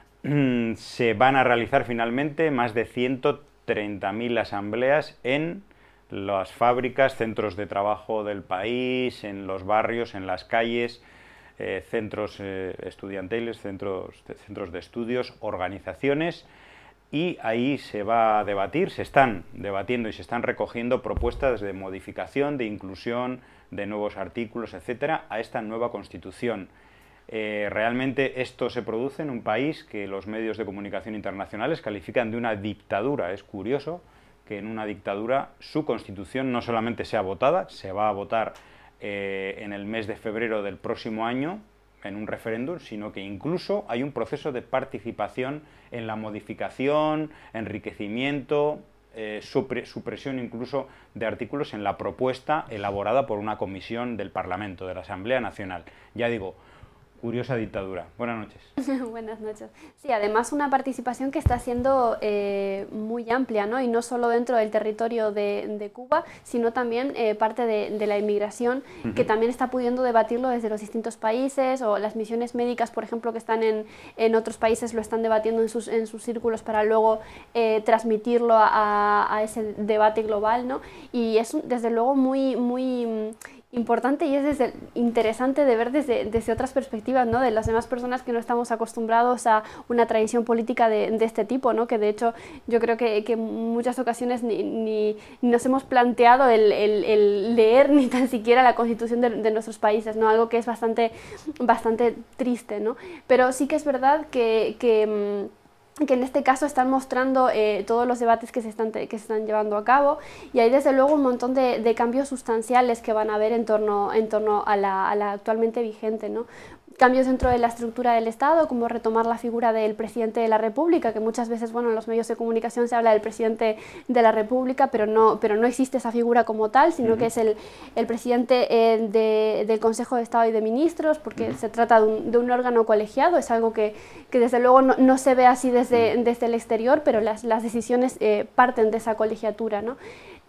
Se van a realizar finalmente más de ciento treinta mil asambleas en las fábricas, centros de trabajo del país, en los barrios, en las calles, eh, centros eh, estudiantiles, centros, centros de estudios, organizaciones, y ahí se va a debatir, se están debatiendo y se están recogiendo propuestas de modificación, de inclusión, de nuevos artículos, etcétera, a esta nueva Constitución. Eh, realmente esto se produce en un país que los medios de comunicación internacionales califican de una dictadura. Es curioso que en una dictadura su Constitución no solamente sea votada, se va a votar eh, en el mes de febrero del próximo año en un referéndum, sino que incluso hay un proceso de participación en la modificación, enriquecimiento, eh, supre- supresión incluso de artículos en la propuesta elaborada por una comisión del Parlamento, de la Asamblea Nacional. Ya digo, curiosa dictadura. Buenas noches.
Buenas noches. Sí, además una participación que está siendo eh, muy amplia, ¿no? Y no solo dentro del territorio de, de Cuba, sino también eh, parte de, de la inmigración, uh-huh. que también está pudiendo debatirlo desde los distintos países, o las misiones médicas, por ejemplo, que están en, en otros países, lo están debatiendo en sus, en sus círculos para luego eh, transmitirlo a, a ese debate global, ¿no? Y es desde luego muy, muy importante, y es desde, interesante de ver desde, desde otras perspectivas, ¿no? De las demás personas que no estamos acostumbrados a una tradición política de, de este tipo, ¿no? Que de hecho yo creo que, que en muchas ocasiones ni, ni, ni nos hhemos planteado el, el, el leer ni tan siquiera la Constitución de, de nuestros países, ¿no? Algo que es bastante, bastante triste, ¿no? Pero sí que es verdad que, que que en este caso están mostrando eh, todos los debates que se, están, que se están llevando a cabo, y hay desde luego un montón de, de cambios sustanciales que van a haber en torno, en torno a, la, a la actualmente vigente, ¿no? Cambios dentro de la estructura del Estado, como retomar la figura del presidente de la República, que muchas veces, bueno, en los medios de comunicación se habla del presidente de la República, pero no, pero no existe esa figura como tal, sino uh-huh. que es el, el presidente eh, de, del Consejo de Estado y de Ministros, porque uh-huh. se trata de un, de un órgano colegiado. Es algo que, que desde luego no, no se ve así desde, uh-huh. desde el exterior, pero las, las decisiones eh, parten de esa colegiatura, ¿no?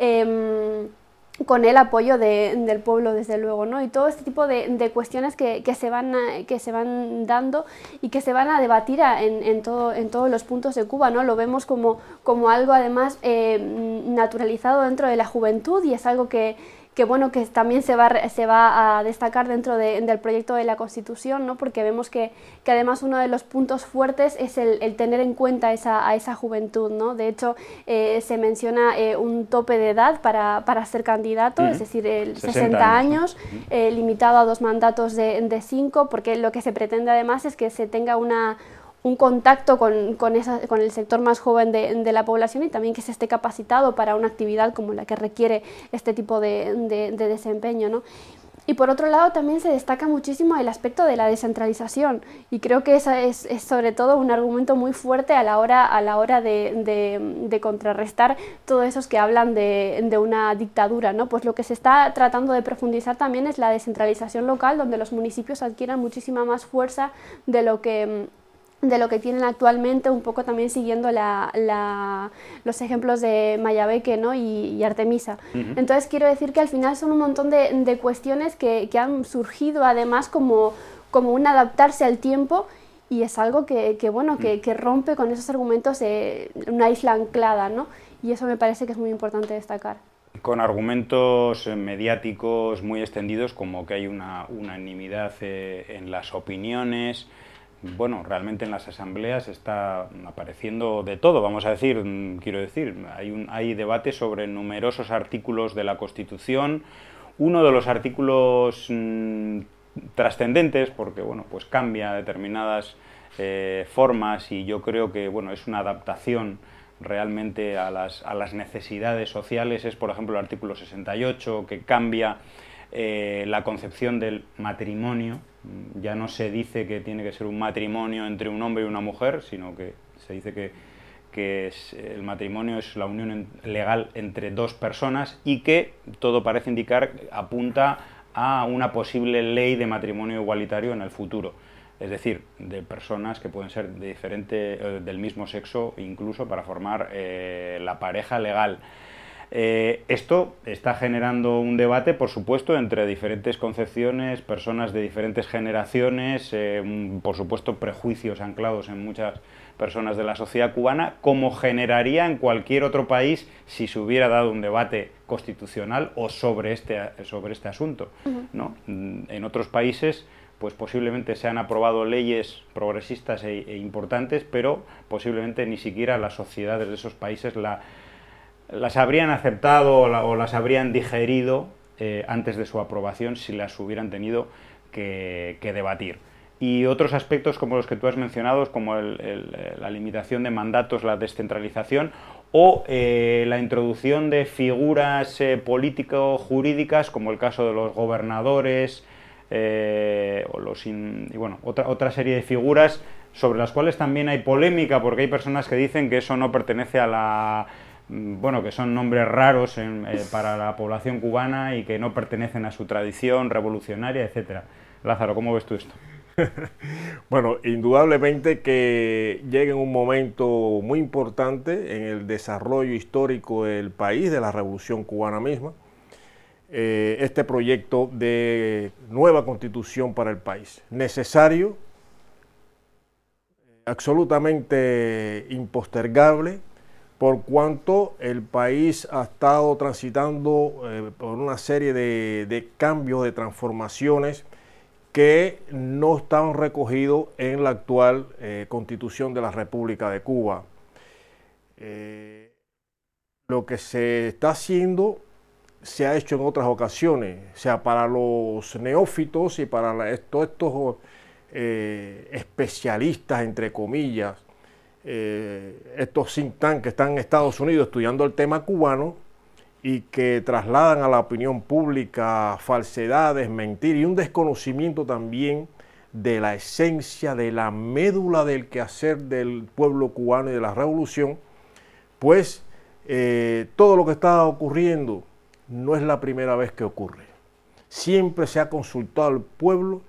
Eh, con el apoyo de, del pueblo, desde luego, ¿no? Y todo este tipo de, de cuestiones que, que, se van a, que se van dando y que se van a debatir a, en, en, todo, en todos los puntos de Cuba, ¿no? Lo vemos como, como algo además eh, naturalizado dentro de la juventud, y es algo que, que bueno, que también se va, se va a destacar dentro de, del proyecto de la Constitución, ¿no? Porque vemos que, que además uno de los puntos fuertes es el, el tener en cuenta esa, a esa juventud, ¿no? De hecho, eh, se menciona eh, un tope de edad para, para ser candidato, uh-huh. es decir, el sesenta años, eh, limitado a dos mandatos de, de cinco, porque lo que se pretende además es que se tenga una un contacto con, con, esa, con el sector más joven de, de la población, y también que se esté capacitado para una actividad como la que requiere este tipo de, de, de desempeño, ¿no? Y por otro lado también se destaca muchísimo el aspecto de la descentralización, y creo que ese es, es sobre todo un argumento muy fuerte a la hora, a la hora de, de, de contrarrestar todos esos que hablan de, de una dictadura, ¿no? Pues lo que se está tratando de profundizar también es la descentralización local, donde los municipios adquieran muchísima más fuerza de lo que de lo que tienen actualmente, un poco también siguiendo la, la, los ejemplos de Mayabeque, ¿no? y, y Artemisa. Uh-huh. Entonces quiero decir que al final son un montón de, de cuestiones que, que han surgido además como, como un adaptarse al tiempo, y es algo que, que, bueno, que, que rompe con esos argumentos de una isla anclada, ¿no? Y eso me parece que es muy importante destacar.
Con argumentos mediáticos muy extendidos, como que hay una unanimidad eh, en las opiniones. Bueno, realmente en las asambleas está apareciendo de todo, vamos a decir, quiero decir, hay, un, hay debate sobre numerosos artículos de la Constitución. Uno de los artículos mmm, trascendentes, porque bueno, pues cambia determinadas eh, formas, y yo creo que bueno, es una adaptación realmente a las, a las necesidades sociales, es por ejemplo el artículo sesenta y ocho, que cambia eh, la concepción del matrimonio. Ya no se dice que tiene que ser un matrimonio entre un hombre y una mujer, sino que Se dice que, que es, el matrimonio es la unión en, legal entre dos personas y que todo parece indicar, apunta a una posible ley de matrimonio igualitario en el futuro. Es decir, de personas que pueden ser de diferente, eh, del mismo sexo, incluso para formar eh, la pareja legal. Eh, esto está generando un debate, por supuesto, entre diferentes concepciones, personas de diferentes generaciones, eh, un, por supuesto, prejuicios anclados en muchas personas de la sociedad cubana, como generaría en cualquier otro país si se hubiera dado un debate constitucional o sobre este, sobre este asunto, ¿no? En otros países, pues posiblemente se han aprobado leyes progresistas e, e importantes, pero posiblemente ni siquiera las sociedades de esos países la, las habrían aceptado o, la, o las habrían digerido eh, antes de su aprobación si las hubieran tenido que, que debatir. Y otros aspectos como los que tú has mencionado, como el, el, la limitación de mandatos, la descentralización o eh, la introducción de figuras eh, político-jurídicas, como el caso de los gobernadores, Eh, o los in, y bueno, otra, otra serie de figuras sobre las cuales también hay polémica, porque hay personas que dicen que eso no pertenece a la... bueno, que son nombres raros en, eh, para la población cubana y que no pertenecen a su tradición revolucionaria, etcétera. Lázaro, ¿cómo ves tú esto?
Bueno, indudablemente que llega en un momento muy importante en el desarrollo histórico del país, de la Revolución Cubana misma, eh, este proyecto de nueva constitución para el país. Necesario, absolutamente impostergable, por cuanto el país ha estado transitando eh, por una serie de, de cambios, de transformaciones que no están recogidos en la actual eh, Constitución de la República de Cuba. Eh, lo que se está haciendo se ha hecho en otras ocasiones, o sea, para los neófitos y para la, todos estos eh, especialistas, entre comillas, eh, estos think tanks que están en Estados Unidos estudiando el tema cubano y que trasladan a la opinión pública falsedades, mentiras y un desconocimiento también de la esencia, de la médula del quehacer del pueblo cubano y de la revolución, pues eh, todo lo que está ocurriendo no es la primera vez que ocurre. Siempre se ha consultado al pueblo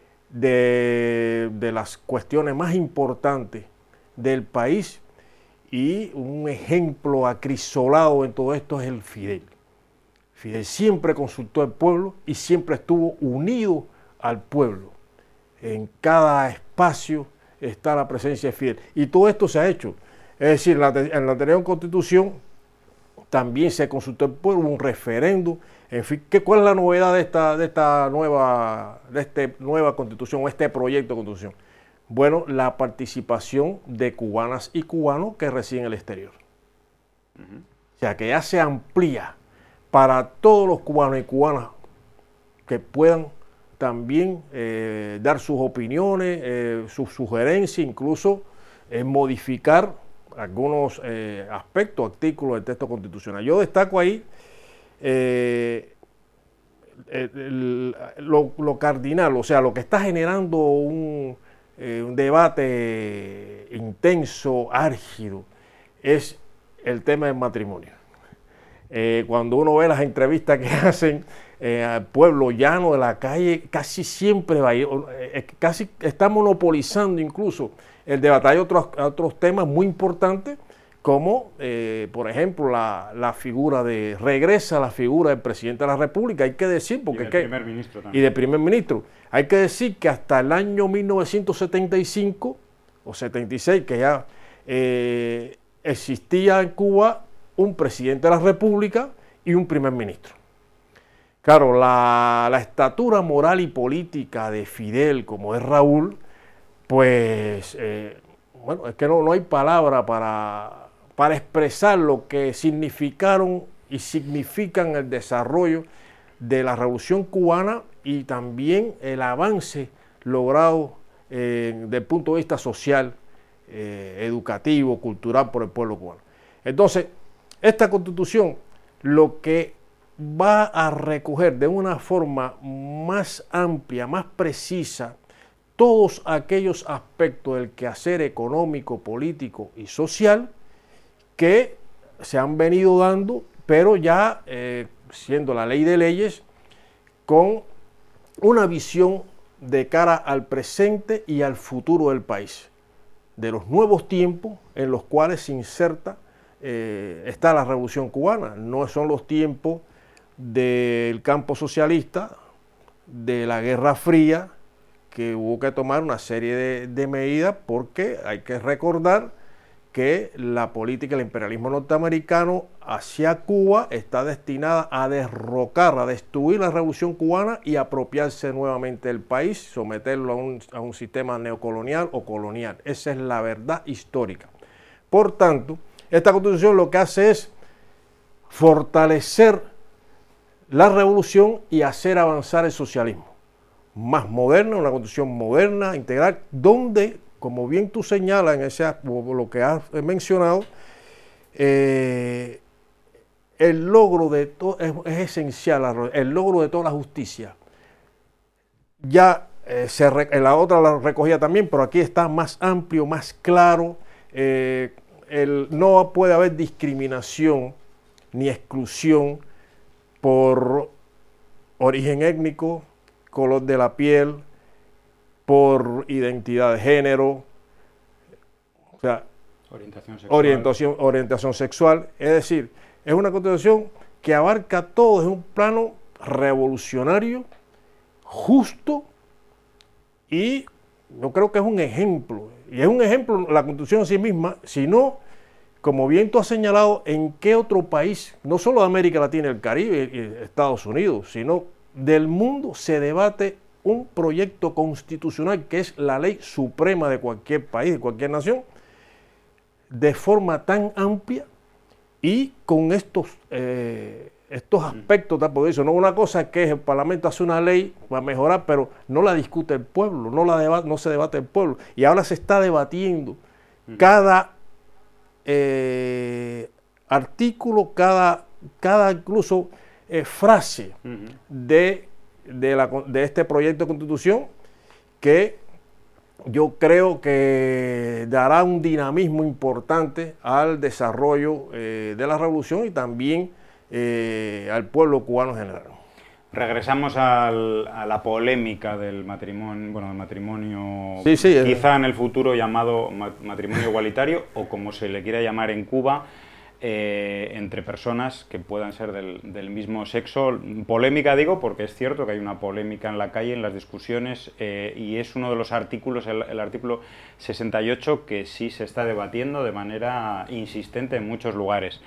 de, de las cuestiones más importantes del país, y un ejemplo acrisolado en todo esto es el Fidel. Fidel siempre consultó al pueblo y siempre estuvo unido al pueblo. En cada espacio está la presencia de Fidel. Y todo esto se ha hecho. Es decir, en la, en la anterior constitución también se consultó al pueblo, hubo un referéndum. En fin, ¿qué, ¿cuál es la novedad de esta, de esta nueva, de este nueva constitución o este proyecto de constitución? Bueno, la participación de cubanas y cubanos que residen en el exterior. Uh-huh. O sea, que ya se amplía para todos los cubanos y cubanas que puedan también eh, dar sus opiniones, eh, sus sugerencias, incluso eh, modificar algunos eh, aspectos, artículos del texto constitucional. Yo destaco ahí eh, el, el, lo, lo cardinal, o sea, lo que está generando un, eh, un debate intenso, álgido, es el tema del matrimonio. Eh, cuando uno ve las entrevistas que hacen eh, al pueblo llano de la calle, casi siempre va a ir, eh, casi está monopolizando incluso el debate. Hay otros, otros temas muy importantes, como eh, por ejemplo la, la figura de, regresa la figura del presidente de la República, hay que decir, porque
y del
que,
primer ministro también.
Y del primer ministro. Hay que decir que hasta el año mil novecientos setenta y cinco o setenta y seis, que ya eh, existía en Cuba un presidente de la República y un primer ministro. Claro, la, la estatura moral y política de Fidel, como es Raúl, pues, eh, bueno, es que no, no hay palabra para, para expresar lo que significaron y significan el desarrollo de la Revolución Cubana y también el avance logrado eh, desde el punto de vista social, eh, educativo, cultural por el pueblo cubano. Entonces, esta Constitución lo que va a recoger de una forma más amplia, más precisa, todos aquellos aspectos del quehacer económico, político y social que se han venido dando, pero ya eh, siendo la ley de leyes, con una visión de cara al presente y al futuro del país, de los nuevos tiempos en los cuales se inserta eh, está la Revolución Cubana. No son los tiempos del campo socialista, de la Guerra Fría, que hubo que tomar una serie de, de medidas, porque hay que recordar que la política del imperialismo norteamericano hacia Cuba está destinada a derrocar, a destruir la Revolución Cubana y apropiarse nuevamente del país, someterlo a un, a un sistema neocolonial o colonial. Esa es la verdad histórica. Por tanto, esta Constitución lo que hace es fortalecer la revolución y hacer avanzar el socialismo. Más moderna, una Constitución moderna, integral, donde, como bien tú señalas en ese, lo que has mencionado, eh, el logro de todo es, es esencial, el logro de toda la justicia. Ya eh, se re, en la otra la recogía también, pero aquí está más amplio, más claro. Eh, el, no puede haber discriminación ni exclusión por origen étnico, color de la piel, por identidad de género, o sea,
orientación sexual.
Orientación, orientación sexual. Es decir, es una constitución que abarca todo, es un plano revolucionario, justo, y yo creo que es un ejemplo. Y es un ejemplo la constitución en sí misma, sino, como bien tú has señalado, en qué otro país, no solo de América Latina y el Caribe y Estados Unidos, sino del mundo, se debate un proyecto constitucional que es la ley suprema de cualquier país, de cualquier nación, de forma tan amplia y con estos, eh, estos aspectos tan poderosos. No, una cosa es que el Parlamento hace una ley para mejorar, pero no la discute el pueblo, no, la deba, no se debate el pueblo. Y ahora se está debatiendo cada eh, artículo, cada, cada incluso eh, frase uh-huh. de, de, la, de este proyecto de constitución, que yo creo que dará un dinamismo importante al desarrollo eh, de la revolución y también eh, al pueblo cubano en general.
Regresamos al, a la polémica del matrimonio, bueno, del matrimonio,
sí, sí,
quizá
es...
en el futuro llamado matrimonio igualitario, o como se le quiera llamar en Cuba, eh, entre personas que puedan ser del, del mismo sexo. Polémica digo porque es cierto que hay una polémica en la calle, en las discusiones, eh, y es uno de los artículos, el, el artículo sesenta y ocho, que sí se está debatiendo de manera insistente en muchos lugares.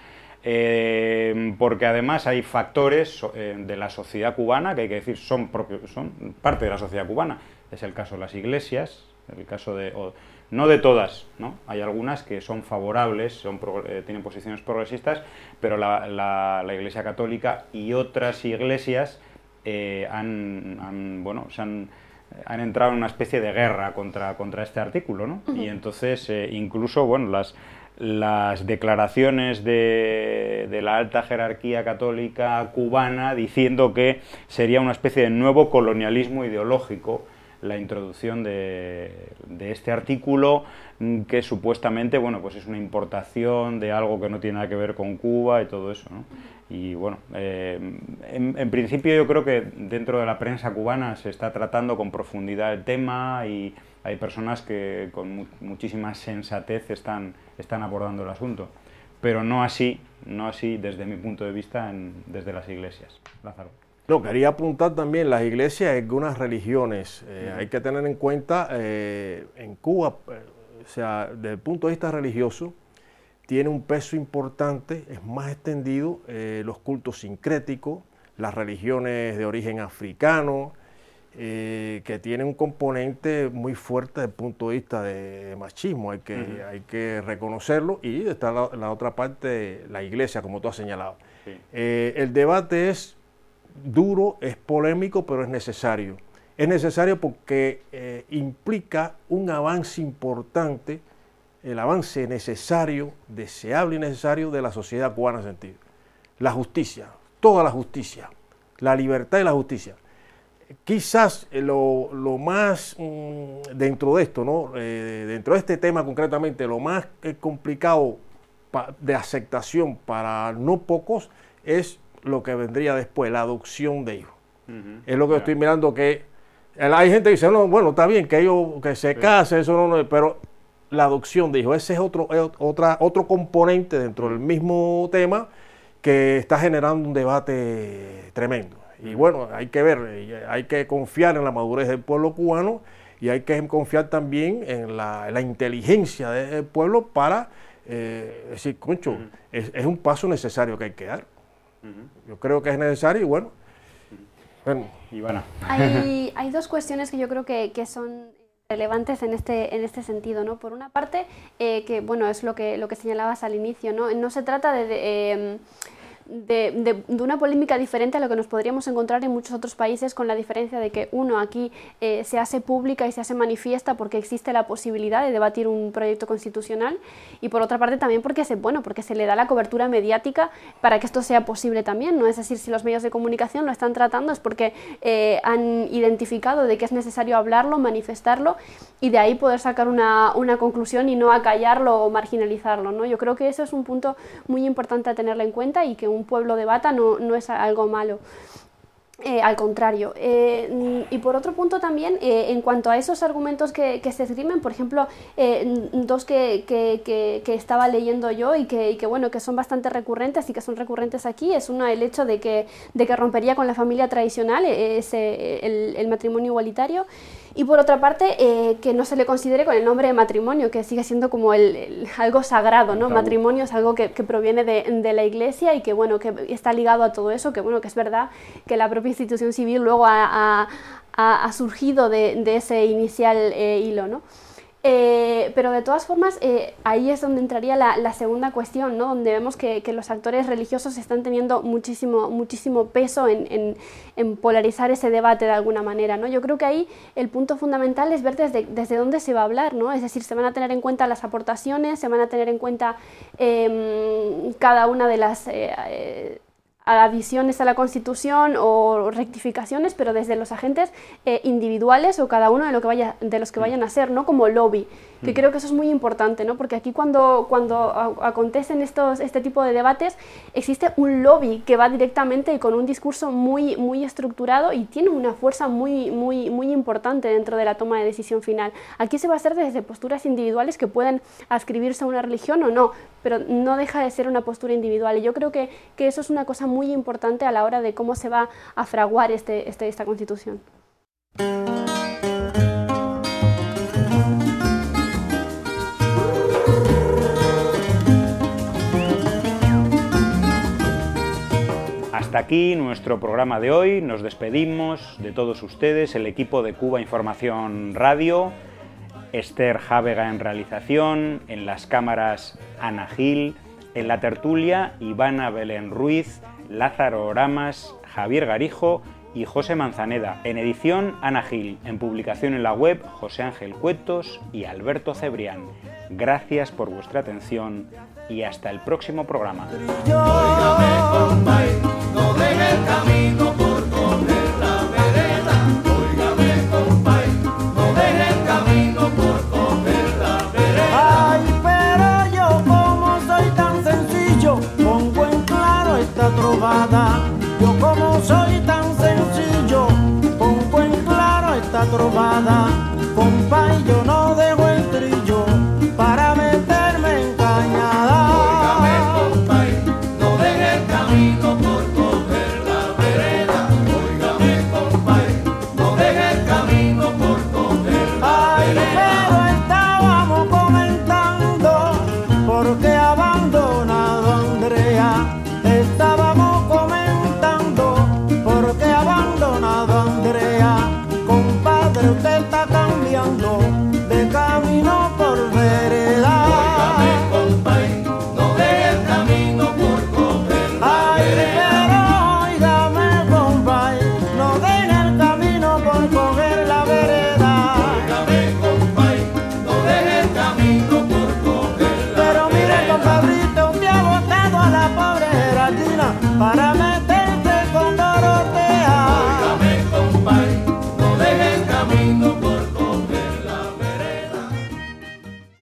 Eh, porque además hay factores eh, de la sociedad cubana que hay que decir son, propios, son parte de la sociedad cubana. Es el caso de las iglesias, el caso de... O, no de todas, ¿no? Hay algunas que son favorables, son pro, eh, tienen posiciones progresistas, pero la, la, la Iglesia Católica y otras iglesias eh, han, han, bueno, se han, han entrado en una especie de guerra contra, contra este artículo, ¿no? Uh-huh. Y entonces eh, incluso, bueno, las... las declaraciones de, de la alta jerarquía católica cubana diciendo que sería una especie de nuevo colonialismo ideológico la introducción de, de este artículo, que supuestamente, bueno, pues es una importación de algo que no tiene nada que ver con Cuba y todo eso, ¿no? Y bueno, eh, en, en principio yo creo que dentro de la prensa cubana se está tratando con profundidad el tema y hay personas que con mu muchísima sensatez están, están abordando el asunto, pero no así, no así desde mi punto de vista en, desde las iglesias. Lázaro.
No, quería apuntar también las iglesias y algunas religiones. Eh, uh-huh. Hay que tener en cuenta, eh, en Cuba, eh, o sea, desde el punto de vista religioso, tiene un peso importante, es más extendido, eh, los cultos sincréticos, las religiones de origen africano, Eh, que tiene un componente muy fuerte desde el punto de vista de machismo, hay que, uh-huh. hay que reconocerlo, y está la, la otra parte, la iglesia, como tú has señalado. Sí. Eh, el debate es duro, es polémico, pero es necesario. Es necesario porque eh, implica un avance importante, el avance necesario, deseable y necesario de la sociedad cubana en sentido. La justicia, toda la justicia, la libertad y la justicia. quizás lo, lo más, mmm, dentro de esto, ¿no? Eh, dentro de este tema concretamente, lo más eh, complicado pa, de aceptación para no pocos es lo que vendría después, la adopción de hijos. Uh-huh. Es lo que yeah. estoy mirando, que hay gente que dice, no, bueno, está bien que ellos que se sí. casen, eso no, no, pero la adopción de hijos, ese es otro, es otra, otro componente dentro del mismo tema que está generando un debate tremendo. Y bueno, hay que ver, hay que confiar en la madurez del pueblo cubano y hay que confiar también en la, en la inteligencia del pueblo para eh, decir, concho, uh-huh. es, es un paso necesario que hay que dar. Uh-huh. Yo creo que es necesario y bueno. bueno.
Ivana.
Hay, hay dos cuestiones que yo creo que, que son relevantes en este, en este sentido, ¿no? Por una parte, eh, que bueno, es lo que, lo que señalabas al inicio, ¿no? No se trata de... de eh, De, de, de una polémica diferente a lo que nos podríamos encontrar en muchos otros países, con la diferencia de que uno aquí eh, se hace pública y se hace manifiesta porque existe la posibilidad de debatir un proyecto constitucional, y por otra parte también porque se, bueno, porque se le da la cobertura mediática para que esto sea posible también, ¿no? Es decir, si los medios de comunicación lo están tratando es porque eh, han identificado de que es necesario hablarlo, manifestarlo y de ahí poder sacar una, una conclusión y no acallarlo o marginalizarlo, ¿no? Yo creo que eso es un punto muy importante a tenerlo en cuenta y que un un pueblo debata no, no es algo malo. Eh, al contrario. Eh, y por otro punto también, eh, en cuanto a esos argumentos que, que se esgrimen, por ejemplo, eh, dos que, que, que, que estaba leyendo yo y que, y que, bueno, que son bastante recurrentes y que son recurrentes aquí, es uno el hecho de que, de que rompería con la familia tradicional, ese, el, el matrimonio igualitario, y por otra parte, eh, que no se le considere con el nombre de matrimonio, que sigue siendo como el, el, algo sagrado, ¿no? Matrimonio es algo que, que proviene de, de la Iglesia y que, bueno, que está ligado a todo eso, que, bueno, que es verdad que la propia institución civil luego ha, ha, ha surgido de, de ese inicial eh, hilo, ¿no? Eh, pero de todas formas, eh, ahí es donde entraría la, la segunda cuestión, ¿no? Donde vemos que, que los actores religiosos están teniendo muchísimo, muchísimo peso en, en, en polarizar ese debate de alguna manera, ¿no? Yo creo que ahí el punto fundamental es ver desde, desde dónde se va a hablar, ¿no? Es decir, se van a tener en cuenta las aportaciones, se van a tener en cuenta eh, cada una de las... Eh, eh, adiciones a la Constitución o rectificaciones, pero desde los agentes eh, individuales o cada uno de, lo que vaya, de los que vayan a ser, no como lobby, que mm. creo que eso es muy importante, ¿no? Porque aquí cuando, cuando acontecen estos, este tipo de debates existe un lobby que va directamente y con un discurso muy, muy estructurado y tiene una fuerza muy, muy, muy importante dentro de la toma de decisión final. Aquí se va a hacer desde posturas individuales que pueden adscribirse a una religión o no, pero no deja de ser una postura individual y yo creo que, que eso es una cosa muy muy importante a la hora de cómo se va a fraguar este, este, esta Constitución.
Hasta aquí nuestro programa de hoy. Nos despedimos de todos ustedes, el equipo de Cuba Información Radio, Esther Jávega en realización, en las cámaras Ana Gil, en la tertulia Ivana Belén Ruiz, Lázaro Oramas, Javier Garijo y José Manzaneda. En edición, Ana Gil. En publicación en la web, José Ángel Cuetos y Alberto Cebrián. Gracias por vuestra atención y hasta el próximo programa.
Óigame, compay, no deje el camino por coger la vereda. Óigame, compay, no deje el camino por coger la vereda.
Ay, pero yo como soy tan sencillo, pongo en claro esta trovada. Yo como soy tan sencillo, pongo en claro esta trovada. Compay, yo no